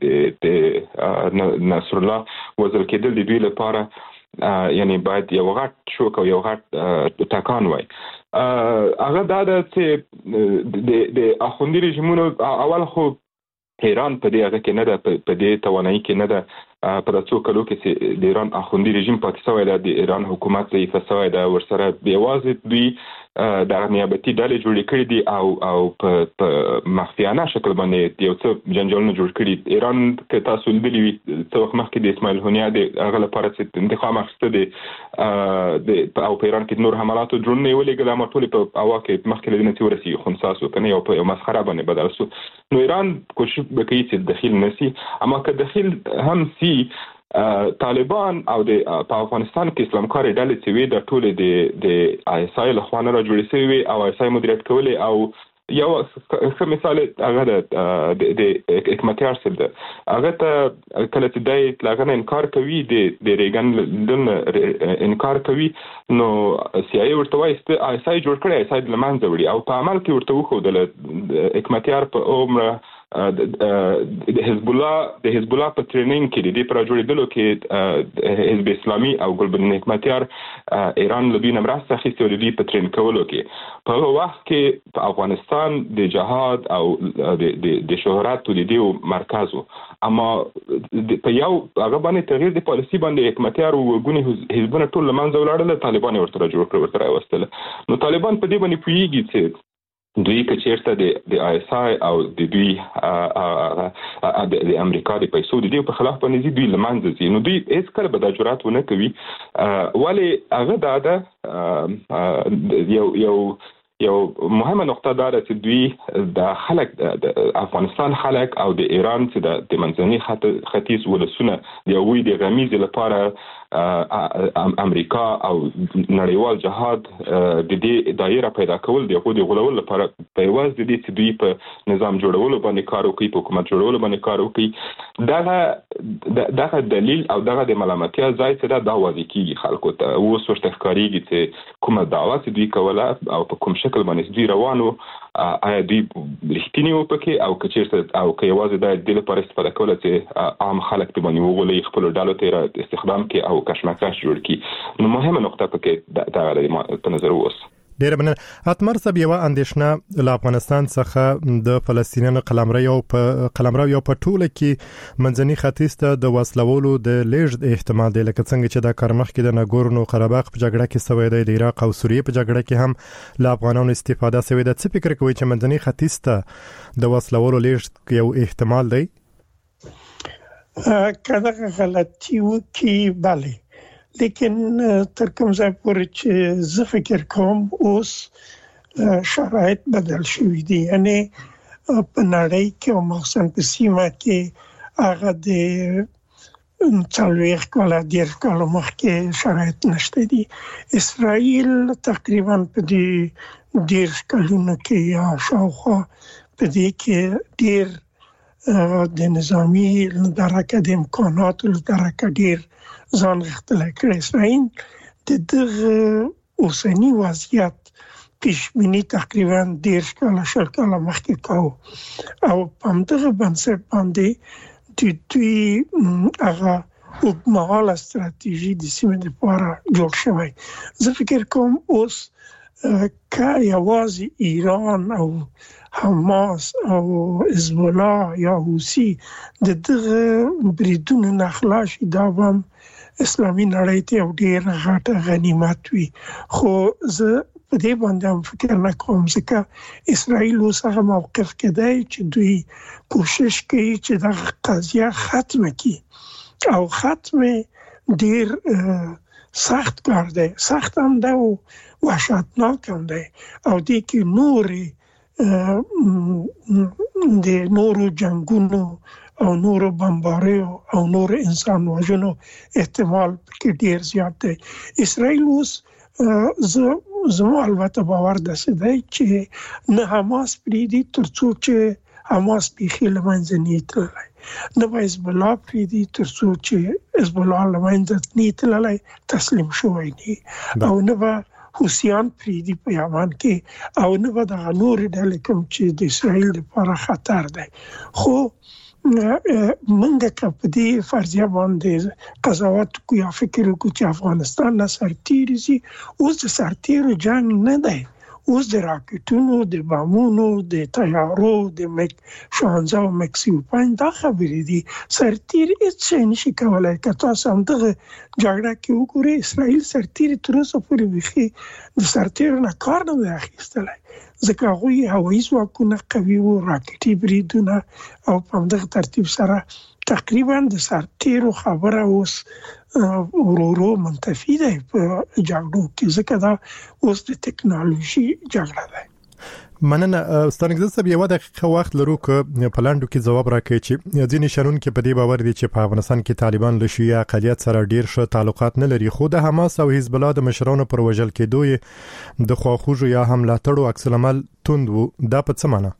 د نصر الله وزل کېدل د دوی لپاره یعنی باید یو غټ شوک او یو غټ ټاکان وای. هغه دا چې د د اخوندي رژیمونو اول خو ایران په دې هغه کې نه ده، په دې توانایي کې نه ده په داسو کلو کې چې د ایران اخوندي رژیم پاتې شوی دی، د ایران حکومت ضعیف شوی دی، ورسره یوازې دوی د نیابتي ډلې جوړې کړې دي او او په مخفیانه شکل باندې یو څه جنجالونه جوړ کړي. ایران که تاسو لیدلی وي څه وخت مخکې د اسماعیل هنیه د هغه لپاره چې انتقام اخیسته دی او په ایران کې نور حملاتو ډرون نه ولېږل، اما ټولې په هوا کې مخکې له دې نه چې ورسېږي خنثی شو کنه یو په یو مسخره باندې بدل شو. نو ایران کوشش وکړي چې دخیل نشي، اما که دخیل هم سي طالبان او د په افغانستان کې اسلامکار ډلې چې وي د ټولې د د آی اس آی له خوا نه را جوړې شوی او آی اس آی مدیریت کولې او یو ښه مثال هغه د د حکمتیار صاحب ده. هغه ته کله چې دای لاغنه انکار کوي د د ریګن دن انکار کوي نو سی آی ورته وایي چې آی اس آی جوړ کړی، آی اس آی د لمانځه وړي او په عمل کې ورته وښودل حکمتیار په عمره د حزب الله د حزب الله په ټریننګ کې د دې پر جوړېدلو کې حزب اسلامي او ګلبدین حکمتیار ایران له دوی نه مرسته اخیستې او د دوی په ټرین کولو کې په هغه وخت کې په افغانستان د جهاد او د د شهرت د دې مرکز و. اما په یو هغه باندې تغییر د پالیسي باندې حکمتیار او ګونی حزبونه ټول لمنځه ولاړل، طالبان ورته جوړ کړ ورته راوستل. نو طالبان په دې باندې پوهیږي چې دوی که چیرته د د آی اس آی او د دوی د امریکا د پیسو د دې په خلاف باندې دوی لمانځي ځي، نو دوی هیڅ کله به د جرأت ونه کوي. ولی هغه دا ده یو یو یو مهمه نقطه دا ده چې دوی د خلک د افغانستان خلک او د ایران چې د منځني ختیځ ولسونه د یوې د غمیزې لپاره امریکا او نړیوال جهاد د دې دایره پیدا کول د خو د غلول لپاره په واز د دې چې دوی په نظام جوړولو باندې کار وکړي، په حکومت جوړولو باندې کار وکړي. دغه دغه دلیل او دغه د ملامتیا ځای څه ده دا واضح کیږي خلکو ته. اوس ورته ښکارېږي چې کومه دعوه چې دوی کوله او په کوم شکل باندې دوی روانو، آیا دوی رښتینی و پکې او که چیرته او که یوازې د دې لپاره استفاده کوله چې عام خلک ته باندې وغولي خپل ډالو ته استخدام کړي او کشمکش جوړ کړي. نو مهمه نقطه پکې دا د په نظر اوس. ډیر مننه اتمر صاحب. یو اندېښنه له افغانستان څخه د فلسطینیانو قلمرو او په قلمرو یو په ټوله کې منځني ختیځ ته د وسلوالو د لیږد احتمال دی، لکه څنګه چې دا کار مخکې د ناګورنو قرهباغ په جګړه کې سوی دی، د عراق او سوریې په جګړه کې هم له افغانانو استفاده سوی ده. څه فکر کوئ چې منځني ختیځ ته د وسلوالو لیږد یو احتمال دی؟ کله غلطي وکړي بله، لیکن تر کوم ځای پورې چې زه فکر کوم اوس شرایط بدل شوي دي. یعنی په نړۍ کې او مخصوصا په سیمه کې هغه د څلوېښت کاله دېرش کاله مخکې شرایط نشته دي. اسرائیل تقریبا په دې دېرش کلونو کې یا شاوخوا په دې کې ډېر د نظامی درکه د امکاناتو درکه ډېر ځان غښتلی کړی. اسرائیل د دغه اوسني وضعیت پیشبیني تقریبا دېرش کاله شل کاله مخکې کاوه او په همدغه بنسټ باندې د دوی هغه اوږدمهاله ستراتیژي د سیمې لپاره جوړ شوی. زه فکر کوم اوس که یوازې ایران او حماس او حزب الله یا حوثي د دغه بریدونو نه خلاص شي، دا به اسلامي نړۍ ته یو ډېر غټه غنیمت وي. خو زه په دې باندې هم فکر نه کوم ځکه اسرائیل اوس هغه موقف کې دی چې دوی کوشش کوي چې دغه قضیه ختمه کړي او ختمه ډېر سخت کار دی، سخت هم دی او وحشتناک هم دی او دې کې نورې د نورو جنگونو او نورو بمباریو او نورو انسان وژنو احتمال کې ډیر زیات دی. اسرائیل اوس زمو البته باور داسې دی چې نه حماس پریدي ترڅو چې حماس بیخي له منځه نه تللی، نه به حزب الله پریدي ترڅو چې حزب الله له منځه نه تللی تسلیم شوی نه، او نه به حوثیان پریدي په یمن کې، او نه به دغه نورې ډلې کوم چې د اسرائیل لپاره خطر دی. خو منګه که په دې فرضیه باندې قضاوت کو یا فکر وکړو چې افغانستان نه سرتیری شي، اوس د سرتیرو جنگ نه دی، اوس د راکټونو، د بمونو، د تیارو، د مک شانزه او مکسیو پنځ دا خبرې دي. سرتیر هیڅ شی نشي کولای. که تاسو هم دغه جګړه کې وګورئ، اسرائیل سرتیر تر اوسه پورې بیخي د سرتیر نه کار نه دی اخیستلی، ځکه هغوی هوایي ځواکونه قوي وو، راکټي بریدونه، او په همدغه ترتیب سره تقریبا د سرتیرو خبره اوس ورو ورو منتفي دی په جګړو کې، ځکه دا اوس د ټکنالوژي جګړه ده. مننه ستانګزه صاحب. یو دقیقه وخت لرو که په لاندو کې ځواب راکړي چې ځینې شنونکي په دې باور دي چې په افغانستان کې طالبان له شیعه اقلیت سره ډیر ښه تعلقات نه لري، خو د حماس او حزب الله د مشرانو پر وژل کېدو د خواخوږو یا هم ملاتړو عکس العمل توند وو دا په څه معنی؟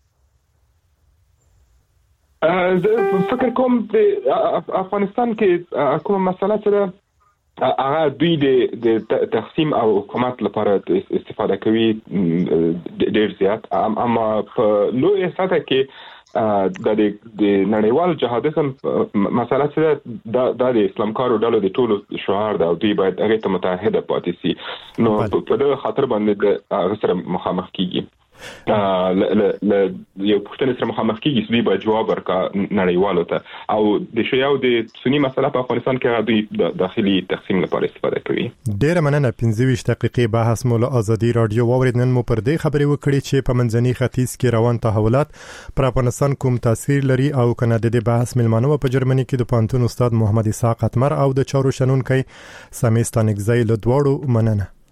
زه فکر کوم د افغانستان کې کومه مسله چې هغه دوی د تقسیم او حکومت لپاره استفاده کوي ډېر زیات، اما په لوی سطح کې د نړیوال جهادیزم مسله چې د اسلامکارو ډلو د ټولو شعار ده او دوی باید هغه ته متحده پاتې سي، نو په دغه خاطر باندې د هغه سره مخامخ کیږي. ل ل یو پښتنه سره مخامخ کیږي چې به جواب ورکا نړیوالو ته، او د شیعو د سنی مسله په افغانستان کې دوی د داخلي تقسیم لپاره استفاده کوي. ډېر مننه. پنځه ویشت دقیقې بحث مو له ازادي رادیو واوریدل. نن مو پر دې خبرې وکړې چې په منځني ختیځ کې روان تحولات پر افغانستان کوم تاثیر لري، او کنه د دې بحث ملمنو په جرمني کې د پانتون استاد محمد اسحاق اتمر او د چارو شنونکي سمیستانګزی له دواړو مننه.